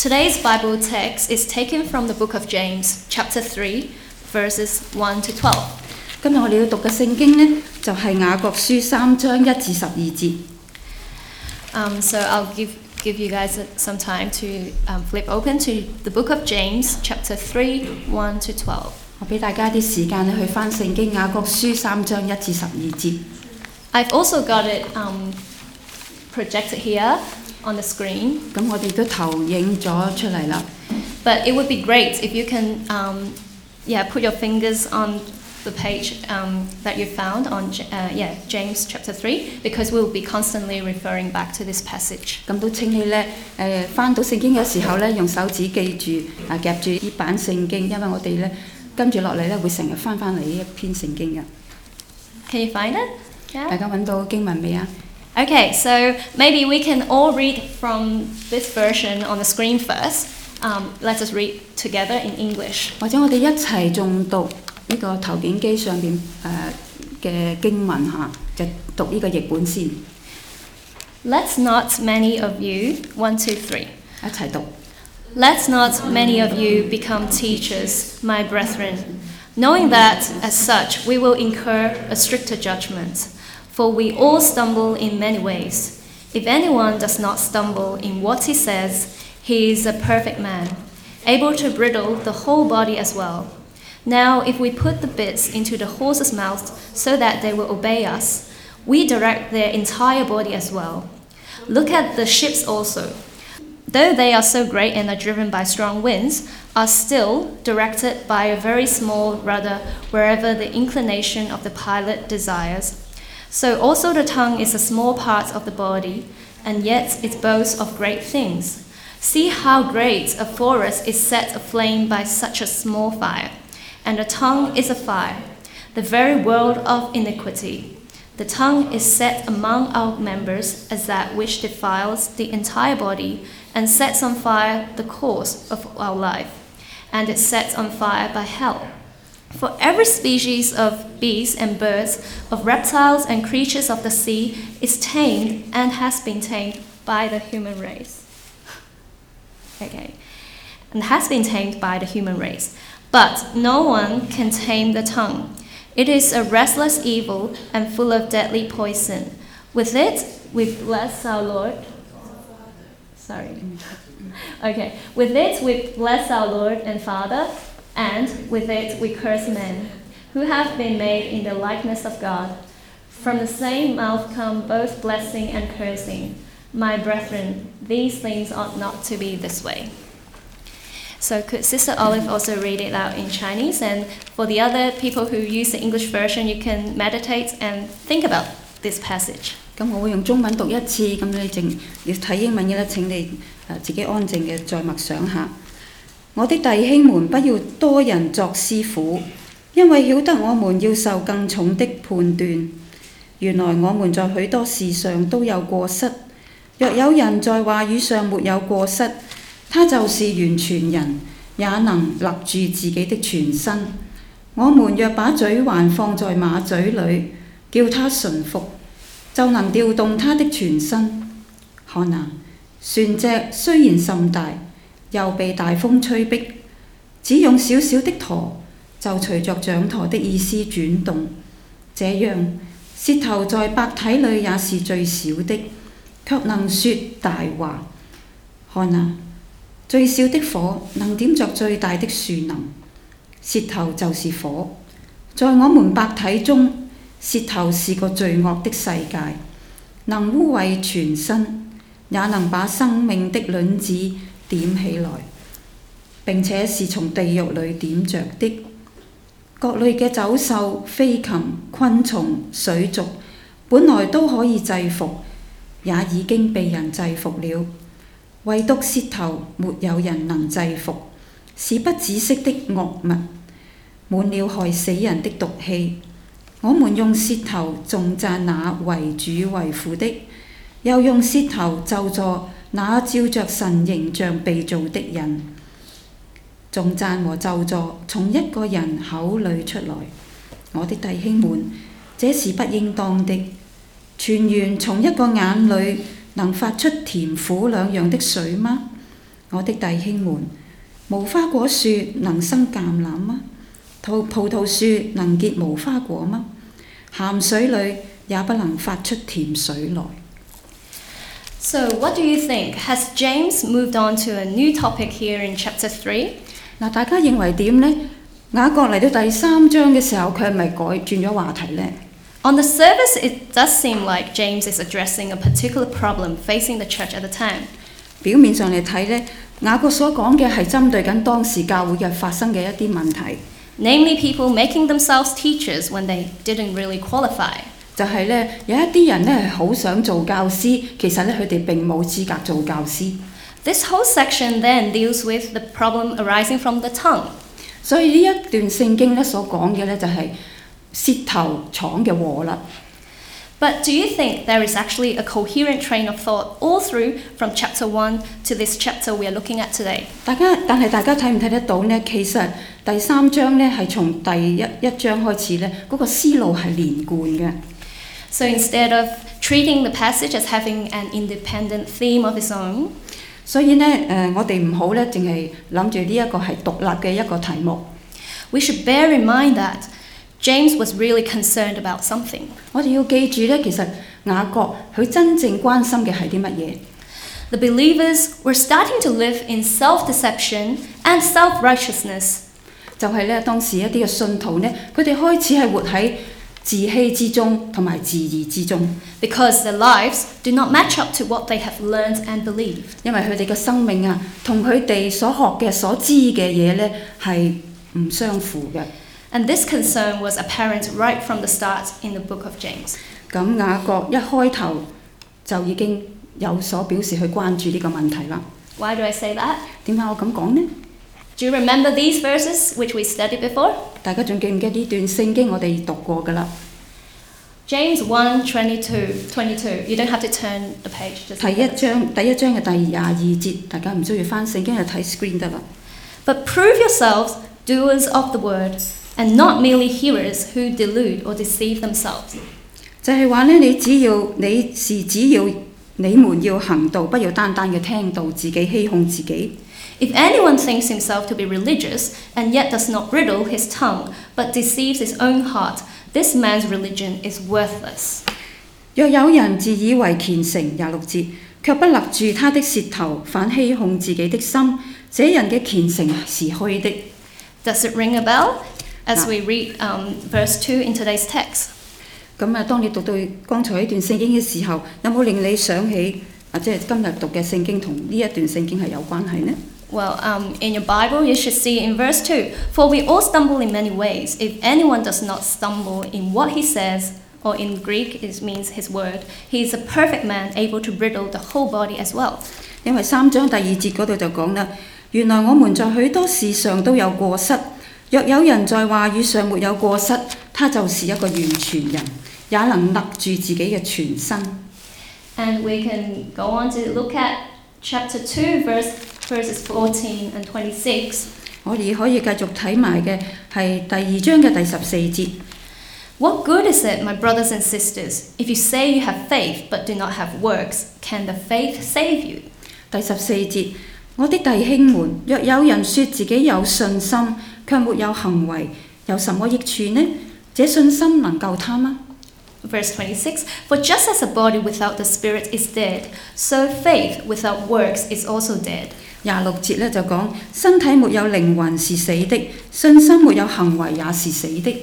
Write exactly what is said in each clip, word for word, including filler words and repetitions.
Today's Bible text is taken from the book of James, chapter three, verses one to twelve. 今日我哋要讀嘅聖經呢，就係雅各書三章一至十二節。 Um, so I'll give give you guys some time to um, flip open to the book of James, chapter three, one to twelve. 我俾大家啲時間去翻聖經雅各書三章一至十二節。 I've also got it um, projected here on the screen. 咁我哋都投影咗出嚟啦。 But it would be great if you can, um, yeah, put your fingers on the page um, that you found on, uh, yeah, James chapter three, because we'll be constantly referring back to this passage. 咁都請你咧，誒翻到聖經嘅時候咧，用手指記住啊夾住呢版聖經，因為我哋咧跟住落嚟咧會成日翻翻嚟呢一篇聖經嘅。 Can you find it? 大 Yeah. 家揾到經文未啊？ Okay, so maybe we can all read from this version on the screen first. Um, let us read together in English. 或者我哋一齊誦讀呢個投影機上邊誒嘅經文嚇，就讀呢個譯本先， Let not many of you, one, two, three. 一齊讀。 Let not many of you become teachers, my brethren, knowing that as such we will incur a stricter judgment. For we all stumble in many ways. If anyone does not stumble in what he says, he is a perfect man, able to bridle the whole body as well. Now, if we put the bits into the horses' mouths so that they will obey us, we direct their entire body as well. Look at the ships also. Though they are so great and are driven by strong winds, are still directed by a very small rudder wherever the inclination of the pilot desires. So also the tongue is a small part of the body, and yet it boasts of great things. See how great a forest is set aflame by such a small fire. And the tongue is a fire, the very world of iniquity. The tongue is set among our members as that which defiles the entire body and sets on fire the course of our life, and is set on fire by hell. For every species of beasts and birds, of reptiles and creatures of the sea is tamed and has been tamed by the human race. Okay, and has been tamed by the human race. But no one can tame the tongue. It is a restless evil and full of deadly poison. With it, we bless our Lord. Sorry. Okay. With it, we bless our Lord and Father, and with it, we curse men, who have been made in the likeness of God. From the same mouth come both blessing and cursing. My brethren, these things ought not to be this way. So could Sister Olive also read it out in Chinese? And for the other people who use the English version, you can meditate and think about this passage. 咁我會用中文讀一次，咁你淨要睇英文嘅咧，請你誒自己安靜嘅再默想下。我的弟兄們，不要多人作師傅，因為曉得我們要受更重的判斷。原來我們在許多事上都有過失。若有人在話語上沒有過失，他就是完全人，也能勒住自己的全身。我們若把嘴還放在馬嘴裏，叫他順服，就能調動他的全身。看啊，船隻雖然甚大，又被大風吹逼，只用小小的舵，就隨着掌舵的意思轉動。這樣，舌頭在百體裏也是最小的，卻能說大話。看啊，最小的火能點着最大的樹能，舌頭就是火。在我們百體中，舌頭是個罪惡的世界，能污穢全身，也能把生命的輪子點起來，並且是從地獄裏點着的。各類嘅走獸、飛禽、昆蟲、水族，本來都可以制服，也已經被人制服了。唯獨舌頭沒有人能制服，是不止息的惡物，滿了害死人的毒氣。我們用舌頭頌讚那為主為父的，又用舌頭咒詛那照着神形象被造的人。頌讚和咒詛從一個人口裏出來，我的弟兄們，這是不應當的。泉源從一個眼裏能發出甜苦兩樣的水嗎？ 我的弟兄們，無花果樹能生橄欖嗎？葡葡萄樹能結無花果嗎？鹹水裏也不能發出甜水來。 So, what do you think? Has James moved on to a new topic here in chapter three? 嗱，大家認為點呢？雅各嚟到第三章嘅時候，佢係咪改轉咗話題呢？ On the surface, it does seem like James is addressing a particular problem facing the church at the time. 表面上嚟睇呢，雅各所講嘅係針對緊當時教會嘅發生嘅一啲問題， Namely, people making themselves teachers when they didn't really qualify. 就係呢，有一啲人呢係好想做教師，其實呢，佢哋並冇資格做教師。 This whole section then deals with the problem arising from the tongue. 所以呢一段聖經呢所講嘅呢，就係舌頭闖嘅禍啦。 But do you think there is actually a coherent train of thought all through from chapter one to this chapter we are looking at today? 大家但係大家睇唔睇得到呢？其實第三章呢係從第一一章開始呢，嗰、那個思路係連貫嘅。 So instead of treating the passage as having an independent theme of its own, 所以呢，誒、呃、我哋唔好呢，淨係諗住呢一個係獨立嘅一個題目。 we should bear in mind that James was really concerned about something. 我哋要記住呢，其實雅各佢真正關心嘅係啲乜嘢？ The believers were starting to live in self-deception and self-righteousness. 就係呢，當時一啲嘅信徒呢，佢哋開始係活喺自欺之中同埋自義之中， Because their lives do not match up to what they have learned and believed. 因為佢哋嘅生命啊，同佢哋所學嘅、所知嘅嘢呢係唔相符嘅。 And this concern was apparent right from the start in the book of James. 咁雅各一開頭就已經有所表示去關注呢個問題啦。 Why do I say that? 點解我咁講呢？ Do you remember these verses which we studied before? 大家仲記唔記得呢段聖經我哋讀過㗎啦？ James one twenty-two twenty-two. You don't have to turn the page. Just 第一章第一章嘅第廿二節，大家唔需要翻聖經就睇 screen 得啦。 But prove yourselves doers of the word, and not merely hearers who delude or deceive themselves. 就係話呢，你只要你是只要你們要行道，不要單單嘅聽道，自己欺哄自己。 If anyone thinks himself to be religious and yet does not bridle his tongue, but deceives his own heart, this man's religion is worthless. 若有人自以為虔誠，廿六節，卻不勒住他的舌頭，反欺哄自己的心，這人嘅虔誠是虛的。 Does it ring a bell? As we read um, verse two in today's text. 咁啊，當你讀到剛才呢段聖經嘅時候，有冇令你想起啊？即係今日讀嘅聖經同呢一段聖經係有關係呢？ Well, um, in your Bible, you should see in verse two, For we all stumble in many ways. If anyone does not stumble in what he says, or in Greek it means his word, he is a perfect man, able to bridle the whole body as well. 因為三章第二節嗰度就講啦，原來我們在許多事上都有過失。若有人在話語上沒有過失，他就是一個完全人，也能勒住自己嘅全身。 And we can go on to look at chapter two, verse, verses fourteen and twenty-six. 我哋可以繼續睇埋嘅係第二章嘅第十四節。 What good is it, my brothers and sisters, if you say you have faith but do not have works? Can the faith save you? 第十四節，我的弟兄們，若有人說自己有信心，卻沒有行為，有什麼益處呢？這信心能救他嗎？ Verse twenty-six, For just as a body without the spirit is dead, so faith without works is also dead. 廿六節咧就講身體沒有靈魂是死的，信心沒有行為也是死的。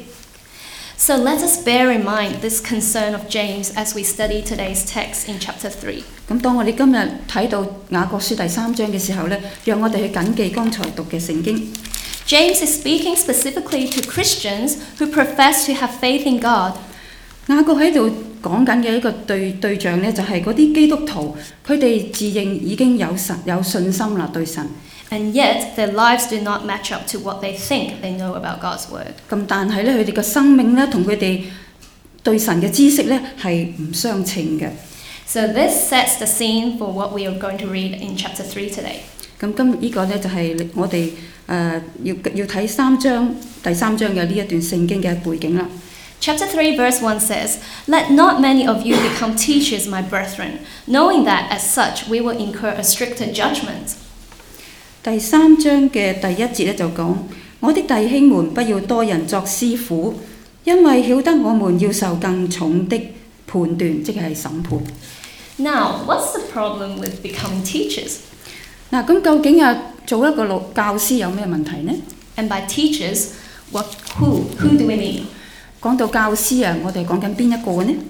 So let us bear in mind this concern of James as we study today's text in chapter three. 咁當我哋今日睇到雅各書第三章嘅時候咧，讓我哋去緊記剛才讀嘅聖經。 James is speaking specifically to Christians who profess to have faith in God. 雅各喺度講緊嘅一個對對象咧，就係嗰啲基督徒，佢哋自認已經有神有信心啦，對神。 And yet their lives do not match up to what they think they know about God's word. 咁但係咧，佢哋嘅生命咧，同佢哋對神嘅知識咧係唔相稱嘅。 So this sets the scene for what we are going to read in chapter three today. 咁今呢個咧就係我哋誒、呃、要要睇三章第三章嘅呢一段聖經嘅背景啦。 Chapter three verse one says, Let not many of you become teachers, my brethren, knowing that as such we will incur a stricter judgment. 第三章嘅第一節咧就講：我的弟兄們，不要多人作師傅，因為曉得我們要受更重的判斷，即係審判。 Now, what's the problem with becoming teachers? 嗱，咁究竟啊做一個老教師有咩問題呢？ And by teachers, what, who, who do we mean? 講到教師啊，我哋講緊邊一個呢？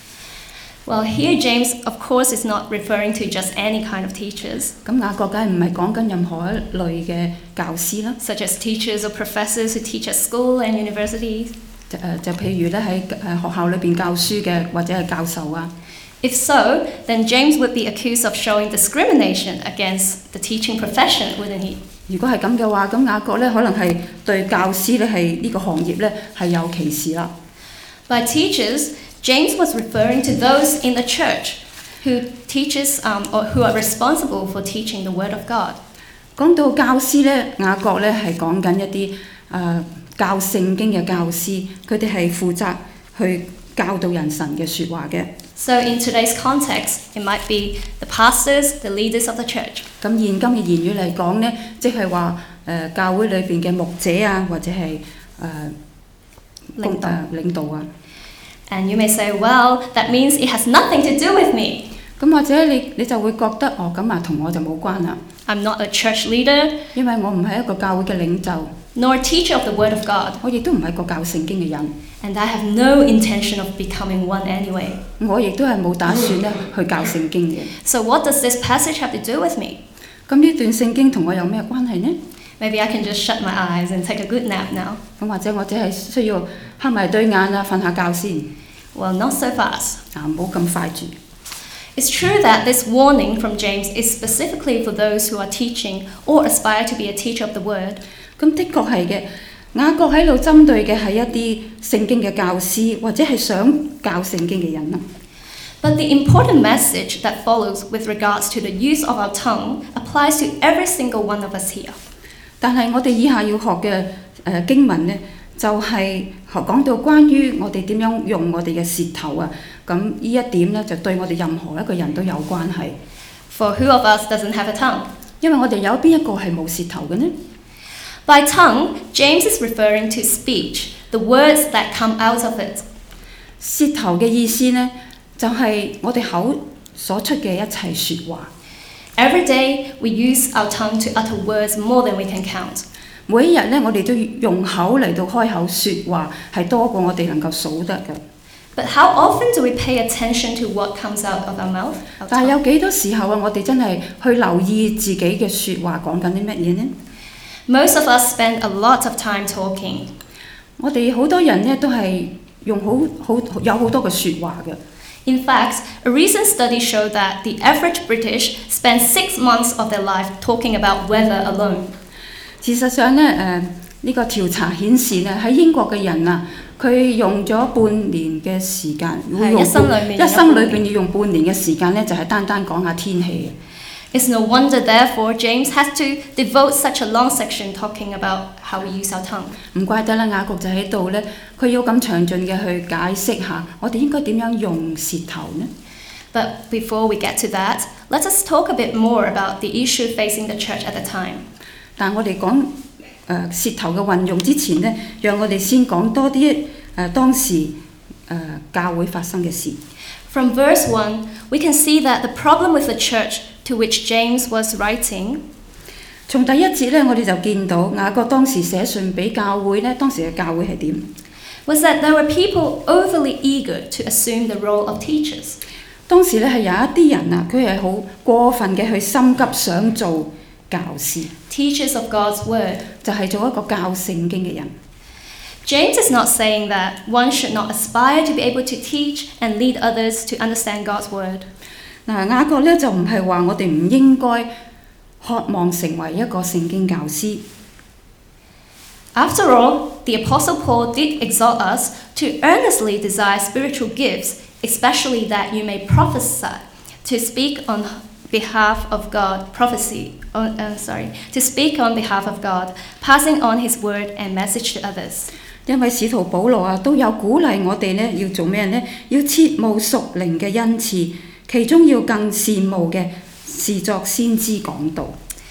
Well, here James, of course, is not referring to just any kind of teachers, 咁雅各梗係唔係講緊任何一類嘅教師啦？ such as teachers or professors who teach at school and universities. 就誒就譬如咧喺誒學校裏邊教書嘅或者係教授啊。 If so, then James would be accused of showing discrimination against the teaching profession, wouldn't he? 如果係咁嘅話，咁雅各咧可能係對教師咧係呢個行業咧係有歧視啦。 By teachers, James was referring to those in the church who teaches um, or who are responsible for teaching the Word of God. 講到教師咧，雅各咧係講緊一啲誒、呃、教聖經嘅教師，佢哋係負責去教導人神嘅説話嘅。 So in today's context, it might be the pastors, the leaders of the church. 咁現今嘅言語嚟講咧，即係話誒教會裏邊嘅牧者啊，或者係誒領導。 誒領導啊。 And you may say, well, that means it has nothing to do with me. 咁或者你你就會覺得哦，咁啊同我就冇關啦， I'm not a church leader, 因為我唔係一個教會嘅領袖， nor a teacher of the Word of God, 我亦都唔係個教聖經嘅人， and I have no intention of becoming one anyway. 我亦都係冇打算咧去教聖經嘅。 So what does this passage have to do with me? 咁呢段聖經同我有咩關係呢？ Maybe I can just shut my eyes and take a good nap now. 咁或者我只係需要黑埋對眼啊，瞓下覺先， Well, not so fast. 啊唔好咁快住。 It's true that this warning from James is specifically for those who are teaching or aspire to be a teacher of the Word. 咁的確係嘅，雅各喺度針對嘅係一啲聖經嘅教師，或者係想教聖經嘅人啦。 But the important message that follows with regards to the use of our tongue applies to every single one of us here. 但係我哋以下要學嘅誒、呃、經文呢，就係、是、講到關於我哋點樣用我哋嘅舌頭啊。咁呢一點呢，就對我哋任何一個人都有關係。 For who of us doesn't have a tongue? 因為我哋有邊一個係冇舌頭嘅呢？ By tongue, James is referring to speech, the words that come out of it. 舌頭嘅意思呢，就係、是、我哋口所出嘅一切説話。 Every day, we use our tongue to utter words more than we can count. 每一日呢，我哋都用口嚟到開口説話，係多過我哋能夠數得嘅。 But how often do we pay attention to what comes out of our mouth? Our 但係 tongue? 有幾多時候啊，我哋真係去留意自己嘅説話講緊啲乜嘢呢？ Most of us spend a lot of time talking. 我哋好多人呢，都係用好好有好多嘅説話嘅。 In fact, a recent study showed that the average British spend six months of their life talking about weather alone. 事實上呢，誒、呃、呢、呢個調查顯示呢，喺英國嘅人啊，佢用咗半年嘅時間，會用一生裏面一生裏邊要用半年嘅時間呢，就係、是、單單講下天氣嘅。 It's no wonder, therefore, James has to devote such a long section talking about how we use our tongue. 唔怪得啦，雅各就喺度呢，佢要咁詳盡嘅去解釋下，我哋應該點樣用舌頭呢？ But before we get to that, let us talk a bit more about the issue facing the church at the time. 但我哋講誒舌頭嘅運用之前呢，讓我哋先講多啲誒、呃、當時誒、呃、教會發生嘅事。 From verse one, we can see that the problem with the church to which James was writing 從第一節呢，我哋就見到雅各當時寫信俾教會呢，當時嘅教會係點？ was that there were people overly eager to assume the role of teachers. 當時呢係有一啲人啊，佢係好過分嘅去心急想做教師， Teachers of God's word. 就係做一個教聖經嘅人。 James is not saying that one should not aspire to be able to teach and lead others to understand God's word. 嗱，雅各呢就唔係話我哋唔應該渴望成為一個聖經教師。 After all, the Apostle Paul did exhort us to earnestly desire spiritual gifts, especially that you may prophesy, to speak on behalf of God, prophecy, oh, uh, sorry, to speak on behalf of God, passing on his word and message to others. 因為使徒保羅啊都有鼓勵我哋呢要做咩呢？要切慕屬靈嘅恩賜，其中要更羨慕嘅是作先知講道。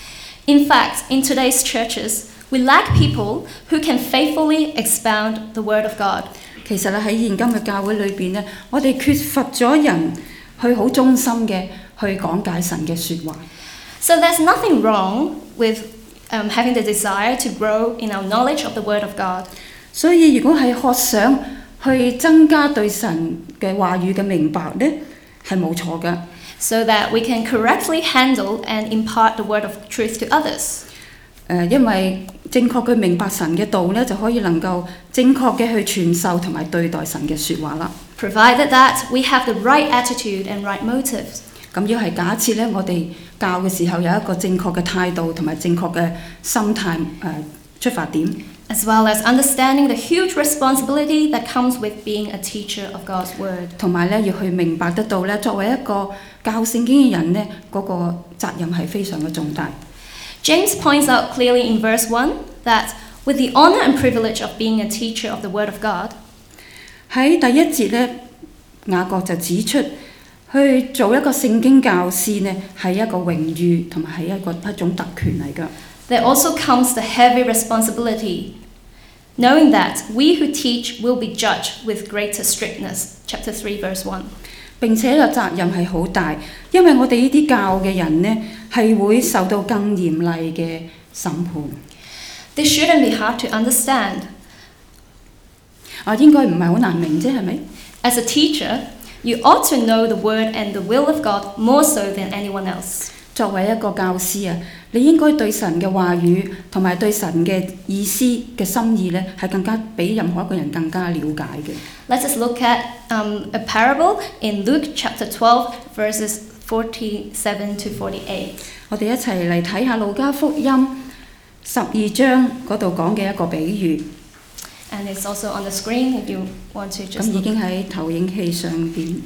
In fact, in today's churches, we lack people who can faithfully expound the Word of God. 其實咧喺現今嘅教會裏邊咧，我哋缺乏咗人去好忠心嘅去講解神嘅説話。 So there's nothing wrong with um, having the desire to grow in our knowledge of the Word of God. 所以如果係渴想去增加對神嘅話語嘅明白咧，係冇錯嘅。 So that we can correctly handle and impart the word of truth to others. 誒，因為正確嘅明白神嘅道咧，就可以能夠正確嘅去傳授同埋對待神嘅説話啦。 Provided that we have the right attitude and right motives. 咁要係假設咧，我哋教嘅時候有一個正確嘅態度同埋正確嘅心態誒、呃、出發點。 As well as understanding the huge responsibility that comes with being a teacher of God's word. 同埋咧，要去明白得到咧，作為一個教聖經嘅人咧，嗰、那個責任係非常嘅重大。 James points out clearly in verse one that with the honor and privilege of being a teacher of the word of God. 喺第一節咧，雅各就指出，去做一個聖經教師咧，係一個榮譽同埋係一個一種特權嚟㗎。 There also comes the heavy responsibility, knowing that we who teach will be judged with greater strictness. Chapter three, verse one. 並且個責任係好大，因為我哋呢啲教嘅人呢，係會受到更嚴厲嘅審判。 This shouldn't be hard to understand. 啊，應該唔係好難明啫，係咪？ As a teacher, you ought to know the word and the will of God more so than anyone else. 作為一個教師啊，你應該對神嘅話語同埋對神嘅意思嘅心意咧，係更加比任何一個人更加了解嘅。 Let us look at um, a parable in Luke chapter twelve, verses forty-seven to forty-eight. 我哋一齊嚟睇下路加福音十二章嗰度講嘅一個比喻。 And it's also on the screen if you want to 咁 just 已 look. 經喺投影器上邊。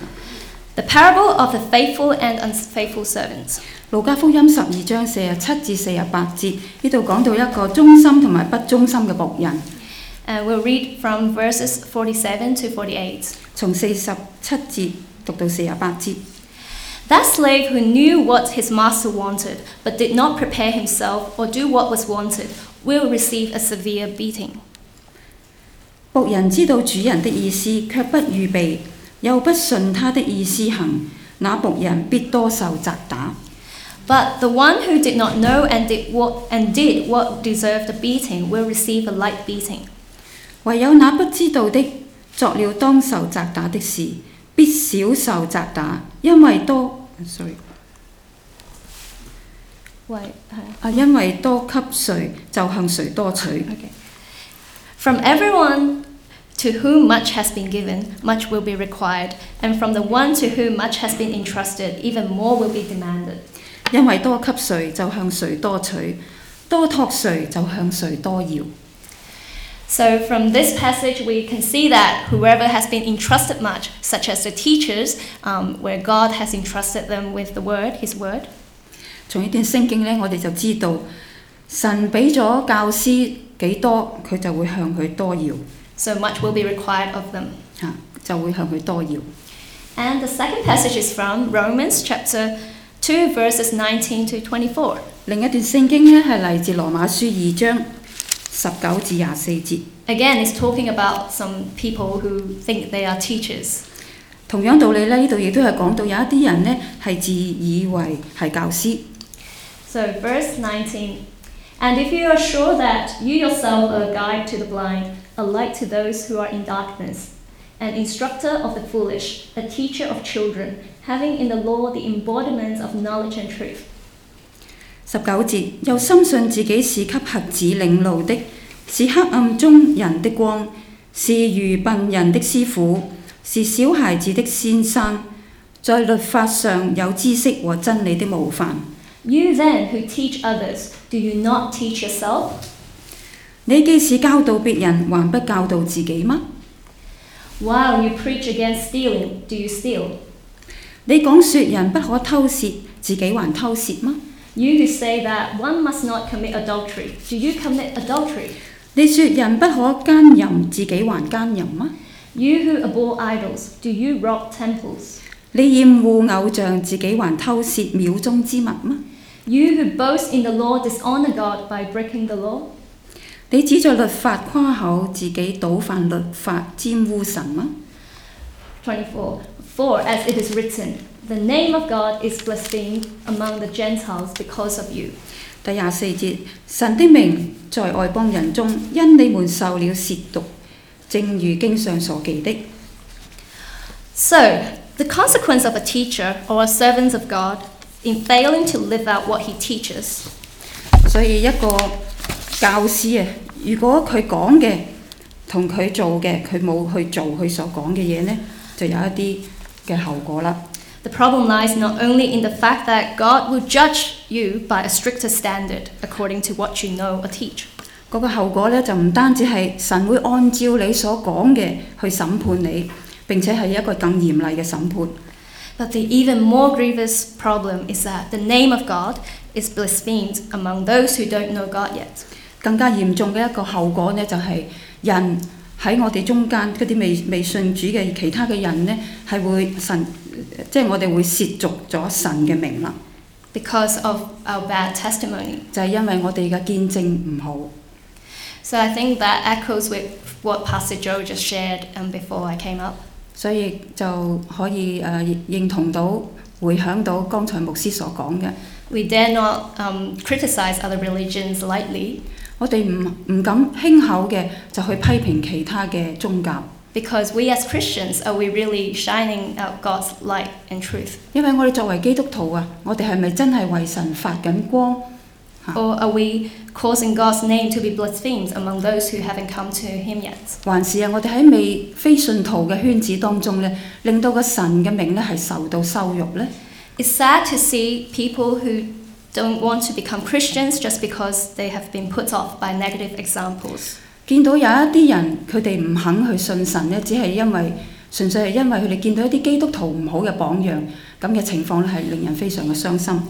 The parable of the faithful and unfaithful servants. 路加福音十二章四十七至四十八節，呢度講到一個忠心同埋不忠心嘅僕人。 And we'll read from verses forty-seven to forty-eight. 從四十七節讀到四十八節。 That slave who knew what his master wanted, but did not prepare himself or do what was wanted, will receive a severe beating. 僕人知道主人的意思，卻不預備，又不順他的意思行，那僕人必多受責打。 But the one who did not know and did what and did what deserved the beating will receive a light beating. 唯有那不知道的，作了當受責打的事，必少受責打，因為多 sorry 啊，因為多給誰，就向誰多取。 Okay. From everyone to whom much has been given, much will be required, and from the one to whom much has been entrusted, even more will be demanded. 因為多給誰，就向誰多取；多託誰，就向誰多要。 So from this passage, we can see that whoever has been entrusted much, such as the teachers, um, where God has entrusted them with the word, His word. 從呢段聖經呢，我哋就知道神俾咗教師幾多，佢就會向佢多要。 So much will be required of them. 嚇，就會向佢多要。 And the second passage is from Romans chapter two, verses nineteen to twenty-four. 另一段聖經呢，係嚟自羅馬書二章十九至廿四節。 Again, it's talking about some people who think they are teachers. 同樣道理呢，呢度亦都係講到有一啲人呢，係自以為係教師。 So verse nineteen. And if you are sure that you yourself are a guide to the blind, a light to those who are in darkness, an instructor of the foolish, a teacher of children, having in the law the embodiment of knowledge and truth. 十九節，又深信自己是給瞎子領路的，是黑暗中人的光，是愚笨人的師傅，是小孩子的先生，在律法上有知識和真理的模範。 You then who teach others, do you not teach yourself? 你既是教導別人，還不教導自己嗎？ While you preach against stealing, do you steal? 你講說人不可偷竊，自己還偷竊嗎？ You who say that one must not commit adultery, do you commit adultery? 你說人不可奸淫，自己還奸淫嗎？ You who abhor idols, do you rob temples? 你厭惡偶像，自己還偷竊廟中之物嗎？ You who boast in the law dishonor God by breaking the law. 你指着律法誇口，自己倒犯律法，玷污神嗎？ twenty-four. For as it is written, the name of God is blasphemed among the Gentiles because of you. 第廿四節，神的名在外邦人中，因你們受了褻瀆，正如經上所記的。 So, the consequence of a teacher or a servant of God in failing to live out what he teaches. 所以一個教師啊，如果佢講嘅同佢做嘅，佢冇去做佢所講嘅嘢呢，就有一啲嘅後果啦。 The problem lies not only in the fact that God will judge you by a stricter standard according to what you know or teach. 嗰個後果咧就唔單止係神會按照你所講嘅去審判你，並且係一個更嚴厲嘅審判。 But the even more grievous problem is that the name of God is blasphemed among those who don't know God yet. 更加嚴重嘅一個後果呢，就係人喺我哋中間嗰啲未未信主嘅其他嘅人呢，係會神，即係我哋會褻瀆咗神嘅名啦。 Because of our bad testimony. 就係因為我哋嘅見證唔好。 So I think that echoes with what Pastor Joe just shared um, before I came up. 所以就可以誒、呃、認同到、回響到剛才牧師所講嘅。 We dare not um, criticize other religions lightly. 我哋唔唔敢輕口嘅就去批評其他嘅宗教。 Because we as Christians, are we really shining out God's light and truth? 因為我哋作為基督徒啊，我哋係咪真係為神發緊光？ Or are we causing God's name to be blasphemed among those who haven't come to Him yet? 還是啊，我哋喺未非信徒嘅圈子當中咧，令到個神嘅名咧係受到羞辱咧？ It's sad to see people who don't want to become Christians just because they have been put off by negative examples. 見到有一啲人佢哋唔肯去信神咧，只係因為純粹係因為佢哋見到一啲基督徒唔好嘅榜樣，咁嘅情況咧係令人非常嘅傷心。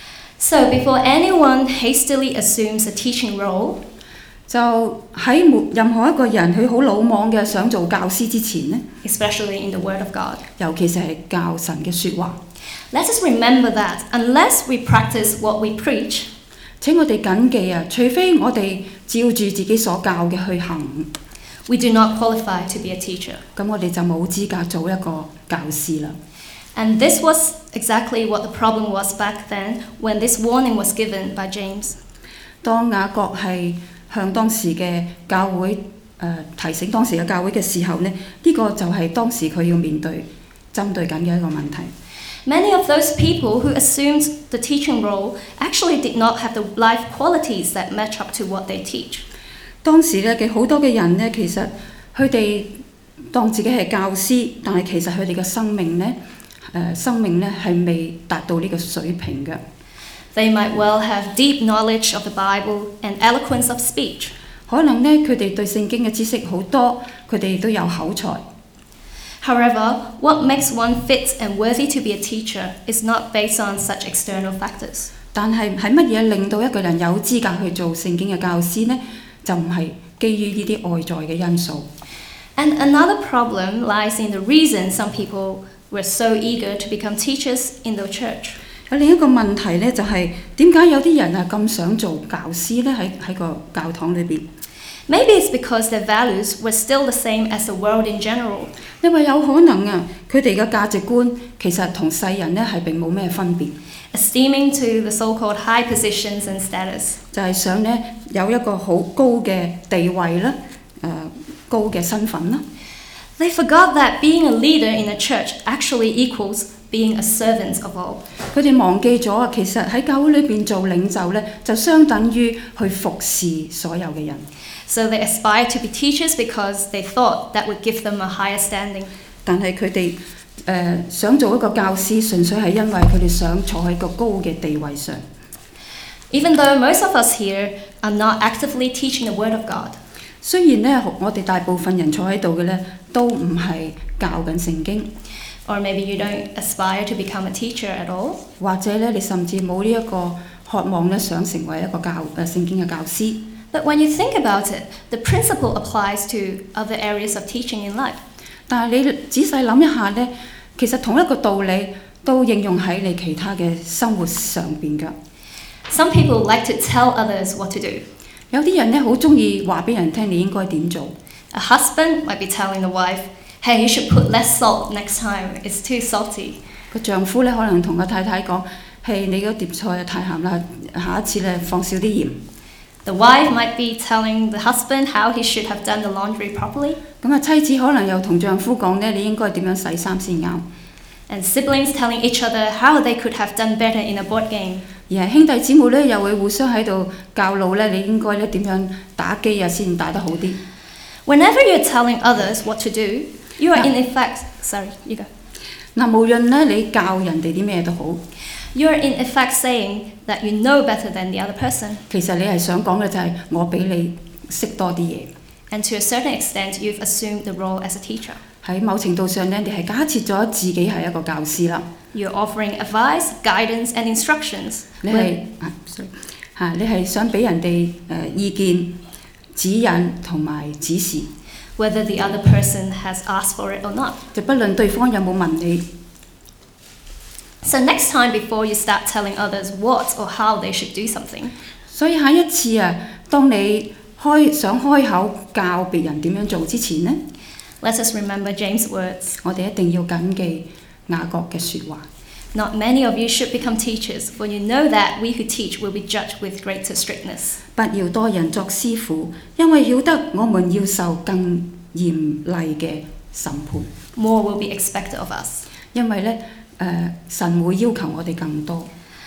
So before anyone hastily assumes a teaching role, 就喺沒任何一個人佢好魯莽嘅想做教師之前呢， especially in the Word of God, 尤其是係教神嘅説話， let us remember that unless we practice what we preach, 請我哋謹記啊，除非我哋照住自己所教嘅去行， we do not qualify to be a teacher. 咁我哋就冇資格做一個教師啦。 And this was exactly what the problem was back then when this warning was given by James. 當雅各係向當時嘅教會誒、呃、提醒當時嘅教會嘅時候呢，呢、呢個就係當時佢要面對針對緊嘅一個問題。 Many of those people who assumed the teaching role actually did not have the life qualities that match up to what they teach. 當時咧嘅好多嘅人呢，其實佢哋當自己係教師，但係其實佢哋嘅生命呢，誒、呃、生命呢係未達到呢個水平嘅。They might well have deep knowledge of the Bible and eloquence of speech. 可能呢，佢哋對聖經嘅知識好多，佢哋都有口才。However, what makes one fit and worthy to be a teacher is not based on such external factors. 但係係乜嘢令到一個人有資格去做聖經嘅教師呢？就唔係基於呢啲外在嘅因素。And another problem lies in the reason some people were so eager to become teachers in the church. 有另一個問題呢，就係點解有啲人係咁想做教師呢？喺喺個教堂裏邊。Maybe it's because their values were still the same as the world in general. 因為有可能啊，佢哋嘅價值觀其實同世人呢係並冇咩分別。Esteeming to the so-called high positions and status. 就係想呢有一個好高嘅地位啦，誒、呃、高嘅身份啦。They forgot that being a leader in a church actually equals being a servant of all. 佢哋忘記咗啊，其實喺教會裏邊做領袖呢，就相等於去服侍所有嘅人。So they aspire to be teachers because they thought that would give them a higher standing. 但係佢哋誒想做一個教師，純粹係因為佢哋想坐喺個高嘅地位上。Even though most of us here are not actively teaching the Word of God. 雖然呢，我哋大部分人坐喺度嘅呢，都唔係教緊聖經。Or maybe you don't aspire to become a teacher at all. 或者呢，你甚至冇呢一個渴望呢，想成為一個教誒聖經嘅教師。But when you think about it, the principle applies to other areas of teaching in life. 但係你仔細諗一下呢，其實同一個道理都應用喺你其他嘅生活上邊㗎。 Some people like to tell others what to do. 有啲人咧好中意話俾人聽你應該點做。 A husband might be telling the wife, hey, you should put less salt next time, it's too salty. 個丈夫咧可能同個太太講：係你嗰碟菜太鹹啦，下一次咧放少啲鹽。 The wife might be telling the husband how he should have done the laundry properly. 咁啊，妻子可能又同丈夫講咧：你應該點樣洗衫先啱。 And siblings telling each other how they could have done better in a board game. 而係兄弟姊妹咧又會互相喺度教路咧，你應該咧點樣打機啊先打得好啲。 Whenever you're telling others what to do, you are in effect, sorry, you go. 嗱，無論咧你教人哋啲咩都好， You are in effect saying that you know better than the other person. 其實你係想講嘅就係我比你識多啲嘢。 And to a certain extent, you've assumed the role as a teacher. 喺某程度上咧，你係假設咗自己係一個教師啦。 You're offering advice, guidance, and instructions. 你係啊，sorry 嚇，你係想俾人哋誒、呃、意見、指引同埋指示。 Whether the other person has asked for it or not. 就不論對方有冇問你。 So next time before you start telling others what or how they should do something. 所以下一次啊，當你開想開口教別人點樣做之前呢， Let us remember James' words. 我哋一定要謹記雅各嘅説話。 Not many of you should become teachers, for you know that we who teach will be judged with greater strictness. 不要多人作師傅，因為曉得我們要受更嚴厲嘅審判。 More will be expected of us. 因為咧，誒、呃、神會要求我哋更多。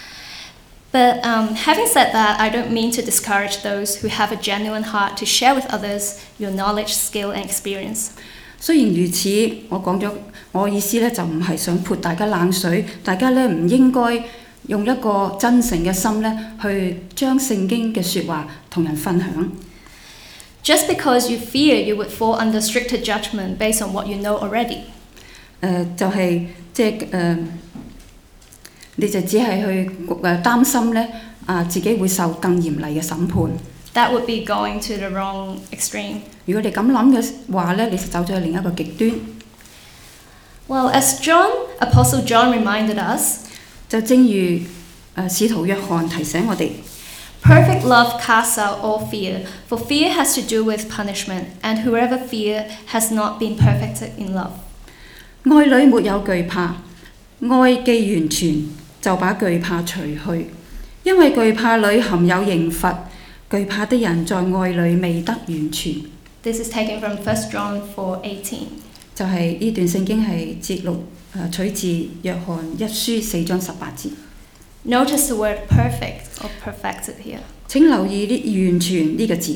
But um, having said that, I don't mean to discourage those who have a genuine heart to share with others your knowledge, skill, and experience. 雖然如此，我講咗我意思咧，就唔係想潑大家冷水，大家咧唔應該用一個真誠嘅心咧，去將聖經嘅説話同人分享。 Just because you fear you would fall under stricter judgment based on what you know already. 誒、呃、就係即係誒，你就只係去誒擔心咧啊，自己會受更嚴厲嘅審判。 That would be going to the wrong extreme. 如果你咁諗嘅話咧，你就走咗去另一個極端。 Well, as John, Apostle John reminded us, 就正如誒、呃、使徒約翰提醒我哋。 perfect love casts out all fear, for fear has to do with punishment, and whoever fear has not been perfected in love. 愛裏沒有懼怕，愛既完全，就把懼怕除去，因為懼怕裏含有刑罰，懼怕的人在愛裏未得完全。 This is taken from First John four eighteen. 就係呢段聖經係節錄誒取自約翰一書四章十八節。 Notice the word perfect or perfected here. 請留意呢完全呢個字。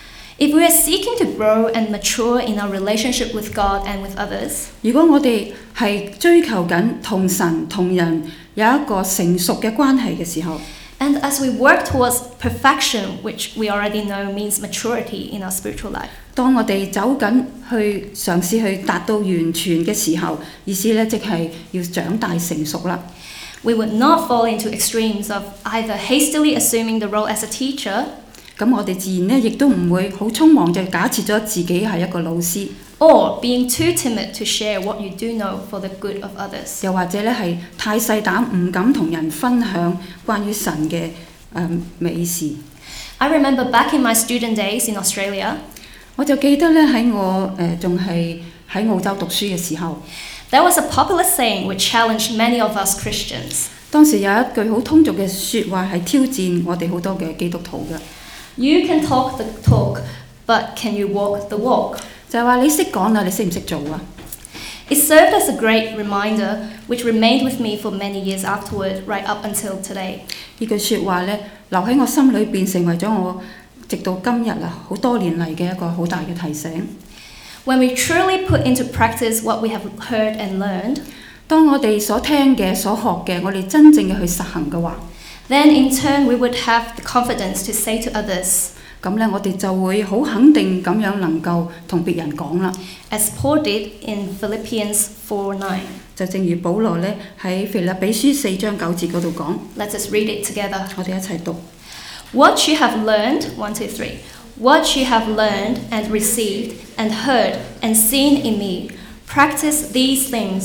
If we are seeking to grow and mature in our relationship with God and with others, 如果我哋係追求緊同神同人有一個成熟嘅關係嘅時候， and as we work towards perfection, which we already know means maturity in our spiritual life, 當我哋走緊去嘗試去達到完全嘅時候，意思咧即係要長大成熟啦。 we would not fall into extremes of either hastily assuming the role as a teacher, 咁我哋自然咧亦都唔會好匆忙就假設咗自己係一個老師， or being too timid to share what you do know for the good of others. 又或者咧係太細膽唔敢同人分享關於神嘅誒、呃、美事。 I remember back in my student days in Australia, 我就記得咧喺我誒仲係喺澳洲讀書嘅時候， there was a popular saying which challenged many of us Christians. 當時有一句好通俗嘅説話係挑戰我哋好多嘅基督徒嘅， You can talk the talk, but can you walk the walk? 就係話你識講啦，你識唔識做啊？ It served as a great reminder which remained with me for many years afterward, right up until today. 呢句説話咧留喺我心裏邊，成為咗我直到今日啊好多年嚟嘅一個好大嘅提醒。 When we truly put into practice what we have heard and learned, 當我哋所聽嘅、所學嘅，我哋真正嘅去實行嘅話， then in turn we would have the confidence to say to others, 咁咧我哋就會好肯定咁樣能夠同別人講啦。 as Paul did in Philippians four nine. 就正如保羅咧喺腓立比書四章九節嗰度講， Let us read it together. 我哋一齊讀。 What you have learned, one, two, three. What you have learned and received and heard and seen in me, practice these things,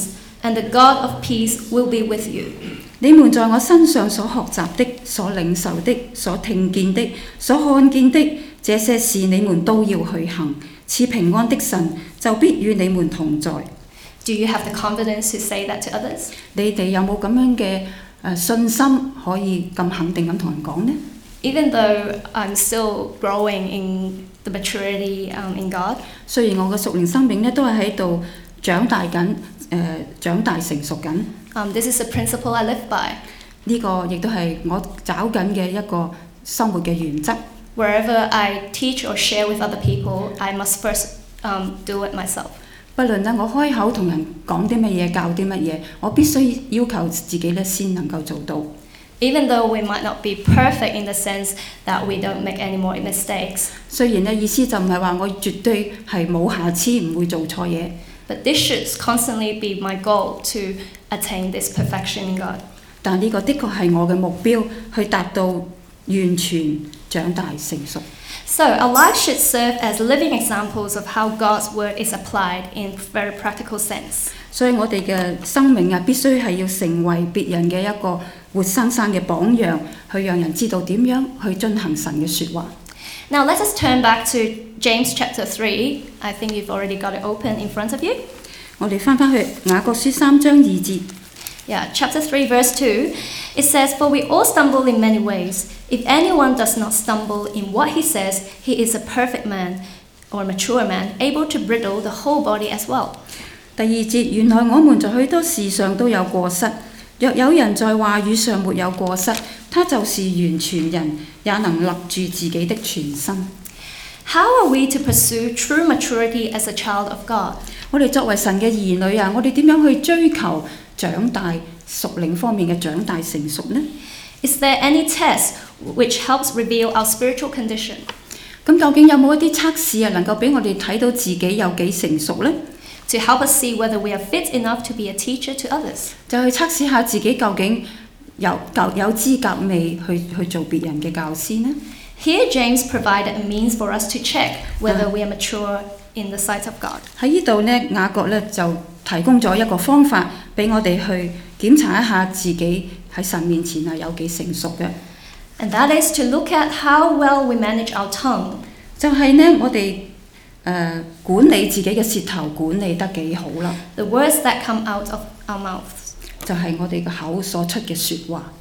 and the God of peace will be with you. 你們在我身上所學習的、所領受的、所聽見的、所看見的，這些事你們都要去行。賜平安的神就必與你們同在。 Do you have the confidence to say that to others? 你哋有冇咁樣嘅誒信心可以咁肯定咁同人講呢？ Even though I'm still growing in the maturity um, in God, 雖然我嘅屬靈生命咧都係喺度長大緊，誒、呃、長大成熟緊。 um, this is a principle I live by. 呢個亦都係我找緊嘅一個生活嘅原則。 Wherever I teach or share with other people, I must first um, do it myself. 不論咧我開口同人講啲乜嘢、教啲乜嘢，我必須要求自己咧先能夠做到。 Even though we might not be perfect in the sense that we don't make any more mistakes. 雖然咧意思就唔係話我絕對係冇瑕疵，唔會做錯嘢。 But this should constantly be my goal to attain this perfection in God. 但呢個的確係我嘅目標，去達到完全長大成熟。 So our lives should serve as living examples of how God's word is applied in very practical sense. 所以我哋嘅生命啊，必須係要成為別人嘅一個活生生嘅榜樣，去讓人知道點樣去遵行神嘅説話。 Now let us turn back to James chapter three. I think you've already got it open in front of you. 我哋翻返去雅各書三章二節。 Yeah, chapter three, verse two. It says, "For we all stumble in many ways. If anyone does not stumble in what he says, he is a perfect man or mature man, able to bridle the whole body as well." 第二節，原來我們在許多事上都有過失。若有人在話語上沒有過失，他就是完全人，也能勒住自己的全身。 How are we to pursue true maturity as a child of God? 我哋作為神嘅兒女啊，我哋點樣去追求長大屬靈方面嘅長大成熟呢？ Is there any test which helps reveal our spiritual condition? 咁究竟有冇一啲測試啊，能夠俾我哋睇到自己有幾成熟呢？ To help us see whether we are fit enough to be a teacher to others. 就去測試下自己究竟有夠有資格未去去做別人嘅教師呢？ Here James provided a means for us to check whether we are mature in the sight of God. 喺呢度呢，雅各呢就提供咗一個方法俾我哋去檢查一下自己喺神面前係有幾成熟嘅。 And that is to look at how well we manage our tongue. 就係呢，我哋誒、呃、管理自己嘅舌頭管理得幾好啦。 The words that come out of our mouths. 就係我哋嘅口所出嘅説話。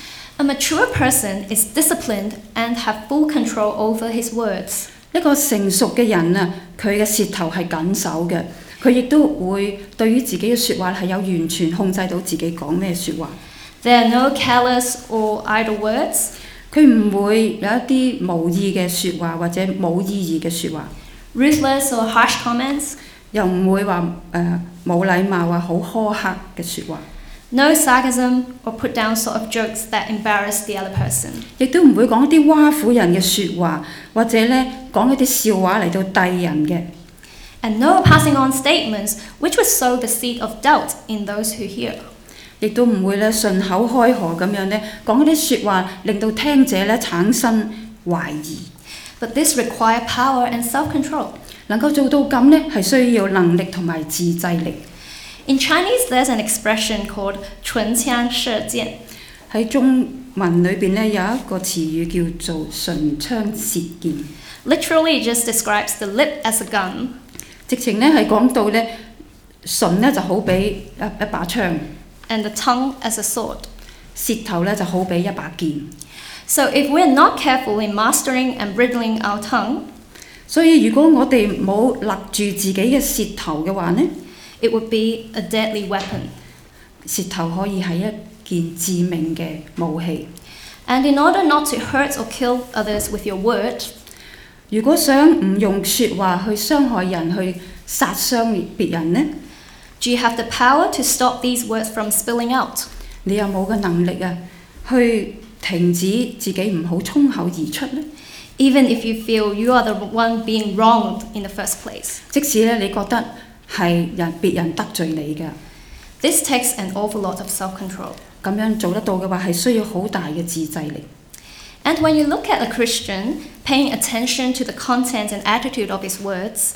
A mature person is disciplined and have full control over his words. 一個成熟嘅人啊，佢嘅舌頭係緊守嘅，佢亦都會對於自己嘅説話係有完全控制到自己講咩説話。 There are no careless or idle words. 佢唔會有一啲無意嘅説話或者冇意義嘅説話。 Ruthless or harsh comments. 又唔會話誒冇禮貌啊，好苛刻嘅説話。 No sarcasm or put down sort of jokes that embarrass the other person. 亦都唔會講一啲挖苦人嘅説話，或者咧講一啲笑話嚟到遞人嘅。 And no passing on statements which would sow the seed of doubt in those who hear. 亦都唔會咧順口開河咁樣咧講一啲説話，令到聽者咧產生懷疑。 But this requires power and self-control. 能夠做到咁咧，係需要能力同埋自制力。 In Chinese, there's an expression called 唇槍舌劍. 喺中文裏邊咧有一個詞語叫做唇槍舌劍。 Literally, it just describes the lip as a gun. 直情咧係講到咧唇咧就好比一一把槍。 And the tongue as a sword. 舌頭咧就好比一把劍。 So if we're not careful in mastering and bridling our tongue, 所以如果我哋冇勒住自己嘅舌頭嘅話呢， it would be a deadly weapon. 舌頭可以係一件致命嘅武器。 And in order not to hurt or kill others with your word, 如果想唔用説話去傷害人、去殺傷別人呢， do you have the power to stop these words from spilling out? 你有冇個能力啊，去停止自己唔好衝口而出呢？ Even if you feel you are the one being wronged in the first place. 即使咧你覺得係人別人得罪你嘅， This takes an awful lot of self-control. 咁樣做得到嘅話，係需要好大嘅自制力。 And when you look at a Christian paying attention to the content and attitude of his words,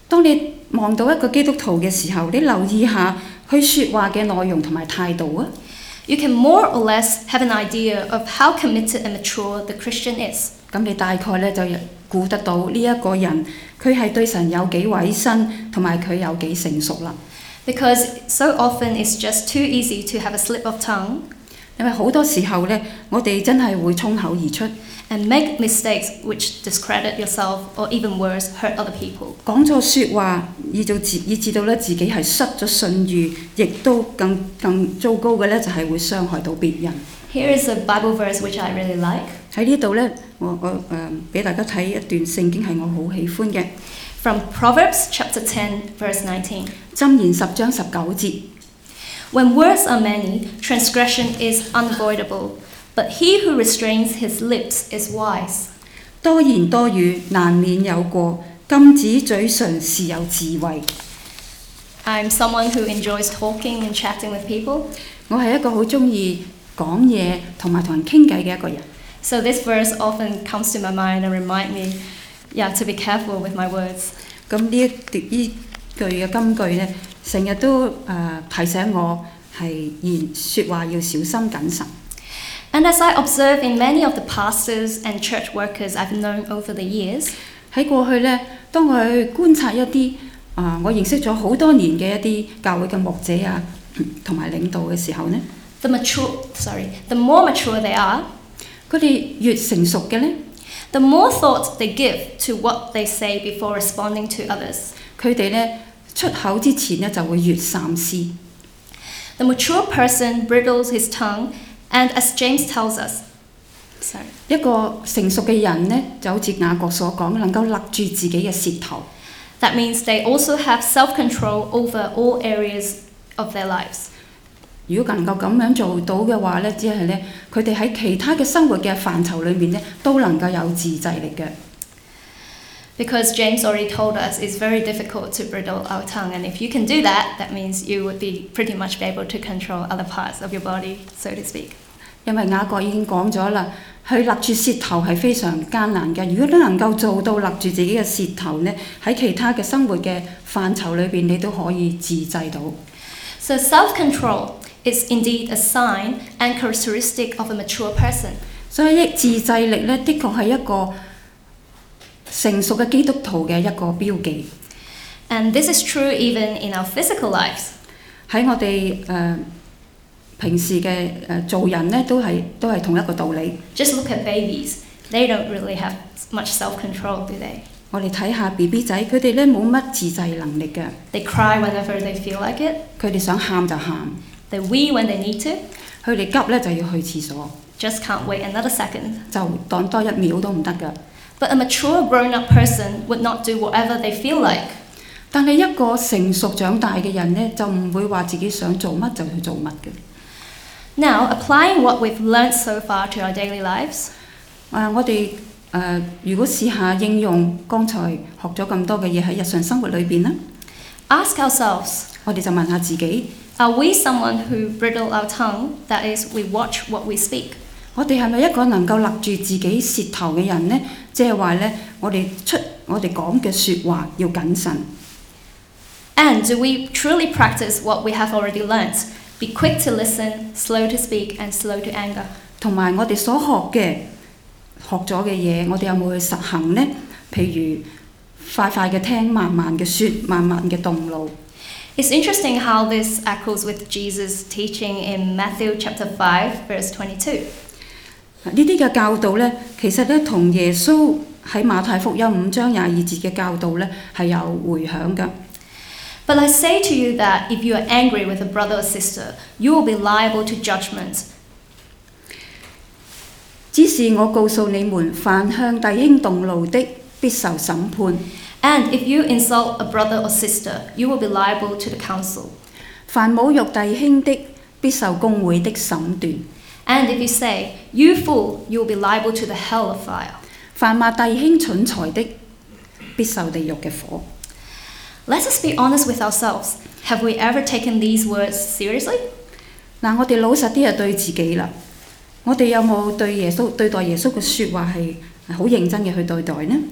當你望到一個基督徒嘅時候，你留意下佢説話嘅內容同埋態度啊。 You can more or less have an idea of how committed and mature the Christian is. 咁你大概咧就估得到呢一個人佢係對神有幾委身，同埋佢有幾成熟啦。 Because so often it's just too easy to have a slip of tongue. 因為好多時候咧，我哋真係會衝口而出。 And make mistakes which discredit yourself or even worse, hurt other people. 講錯説話，以到自以至到咧自己係失咗信譽，亦都更更糟糕嘅咧就係會傷害到別人。 Here is a Bible verse which I really like. 喺呢度咧，我我誒俾大家睇一段聖經係我好喜歡嘅。 From Proverbs chapter ten, verse nineteen. 箴言十章十九節。 When words are many, transgression is unavoidable. But he who restrains his lips is wise. 多言多語，難免有過；禁止嘴唇是有智慧。 I'm someone who enjoys talking and chatting with people. 我係一個好中意講嘢同埋同人傾偈嘅一個人。 So this verse often comes to my mind and remind me, yeah, to be careful with my words. 咁呢一段呢句嘅金句咧，成日都誒、呃、提醒我係言説話要小心謹慎。 And as I observe in many of the pastors and church workers I've known over the years, 喺過去咧，當我去觀察一啲啊、呃，我認識咗好多年嘅一啲教會嘅牧者啊，同埋領導嘅時候呢 the mature, sorry, the more mature they are, 佢哋越成熟嘅咧， the more thought they give to what they say before responding to others. 佢哋咧出口之前咧就會越三思。 The mature person bridles his tongue. And as James tells us, sorry. 一個成熟嘅人呢，就好似雅各所講，能夠勒住自己嘅舌頭。 That means they also have self-control over all areas of their lives. 如果能夠咁樣做到嘅話呢，只係呢，佢哋喺其他嘅生活嘅範疇裏面呢，都能夠有自制力嘅。 Because James already told us it's very difficult to bridle our tongue, and if you can do that, that means you would be pretty much be able to control other parts of your body, so to speak. 因為雅各已經講咗啦，去勒住舌頭係非常艱難嘅。如果你能夠做到勒住自己嘅舌頭呢，喺其他嘅生活嘅範疇裏邊，你都可以自制到。 So self-control is indeed a sign and characteristic of a mature person. 所以自制力呢，的確係一個成熟嘅基督徒嘅一個標記。 And this is true even in our physical lives. 喺我哋誒、呃、平時嘅誒、呃、做人呢，都係都係同一個道理。 Just look at babies. They don't really have much self-control, do they? 我哋睇下 B B 仔，佢哋咧冇乜自制能力嘅。 They cry whenever they feel like it. 佢哋想喊就喊。 They wee when they need to. 佢哋急咧就要去廁所。 Just can't wait another second. 就當多一秒都唔得㗎。 But a mature grown-up person would not do whatever they feel like. 但係一個成熟長大嘅人呢，就唔會話自己想做乜就去做乜嘅。 Now, applying what we've learnt so far to our daily lives. 啊，我哋誒、呃、如果試下應用剛才學咗咁多嘅嘢喺日常生活裏邊呢， Ask ourselves, 我哋就問下自己 are we someone who bridle our tongue? That is, we watch what we speak. 我哋係咪一個能夠勒住自己舌頭嘅人呢？即係話呢，我哋出我哋講嘅説話要謹慎。 And do we truly practice what we have already learnt? Be quick to listen, slow to speak, and slow to anger. 同埋我哋所學嘅學咗嘅嘢，我哋有冇去實行呢？譬如快快嘅聽，慢慢嘅説，慢慢嘅動怒。 It's interesting how this echoes with Jesus' teaching in Matthew chapter five, verse twenty-two. 呢啲嘅教導呢，其實呢同耶穌喺馬太福音五章廿二節嘅教導呢係有迴響㗎。 But I say to you that if you are angry with a brother or sister, you will be liable to judgment. 只是我告訴你們，凡向弟兄動怒的，必受審判。 And if you insult a brother or sister, you will be liable to the council. 凡侮辱弟兄的，必受公會的審斷。 And if you say, you fool, you will be liable to the hell of fire. 凡罵弟兄蠢材的，必受地獄嘅火。 Let us be honest with ourselves. Have we ever taken these words seriously? 嗱，我哋老實啲就對自己啦。我哋有冇對耶穌對待耶穌嘅説話係好認真嘅去對待呢？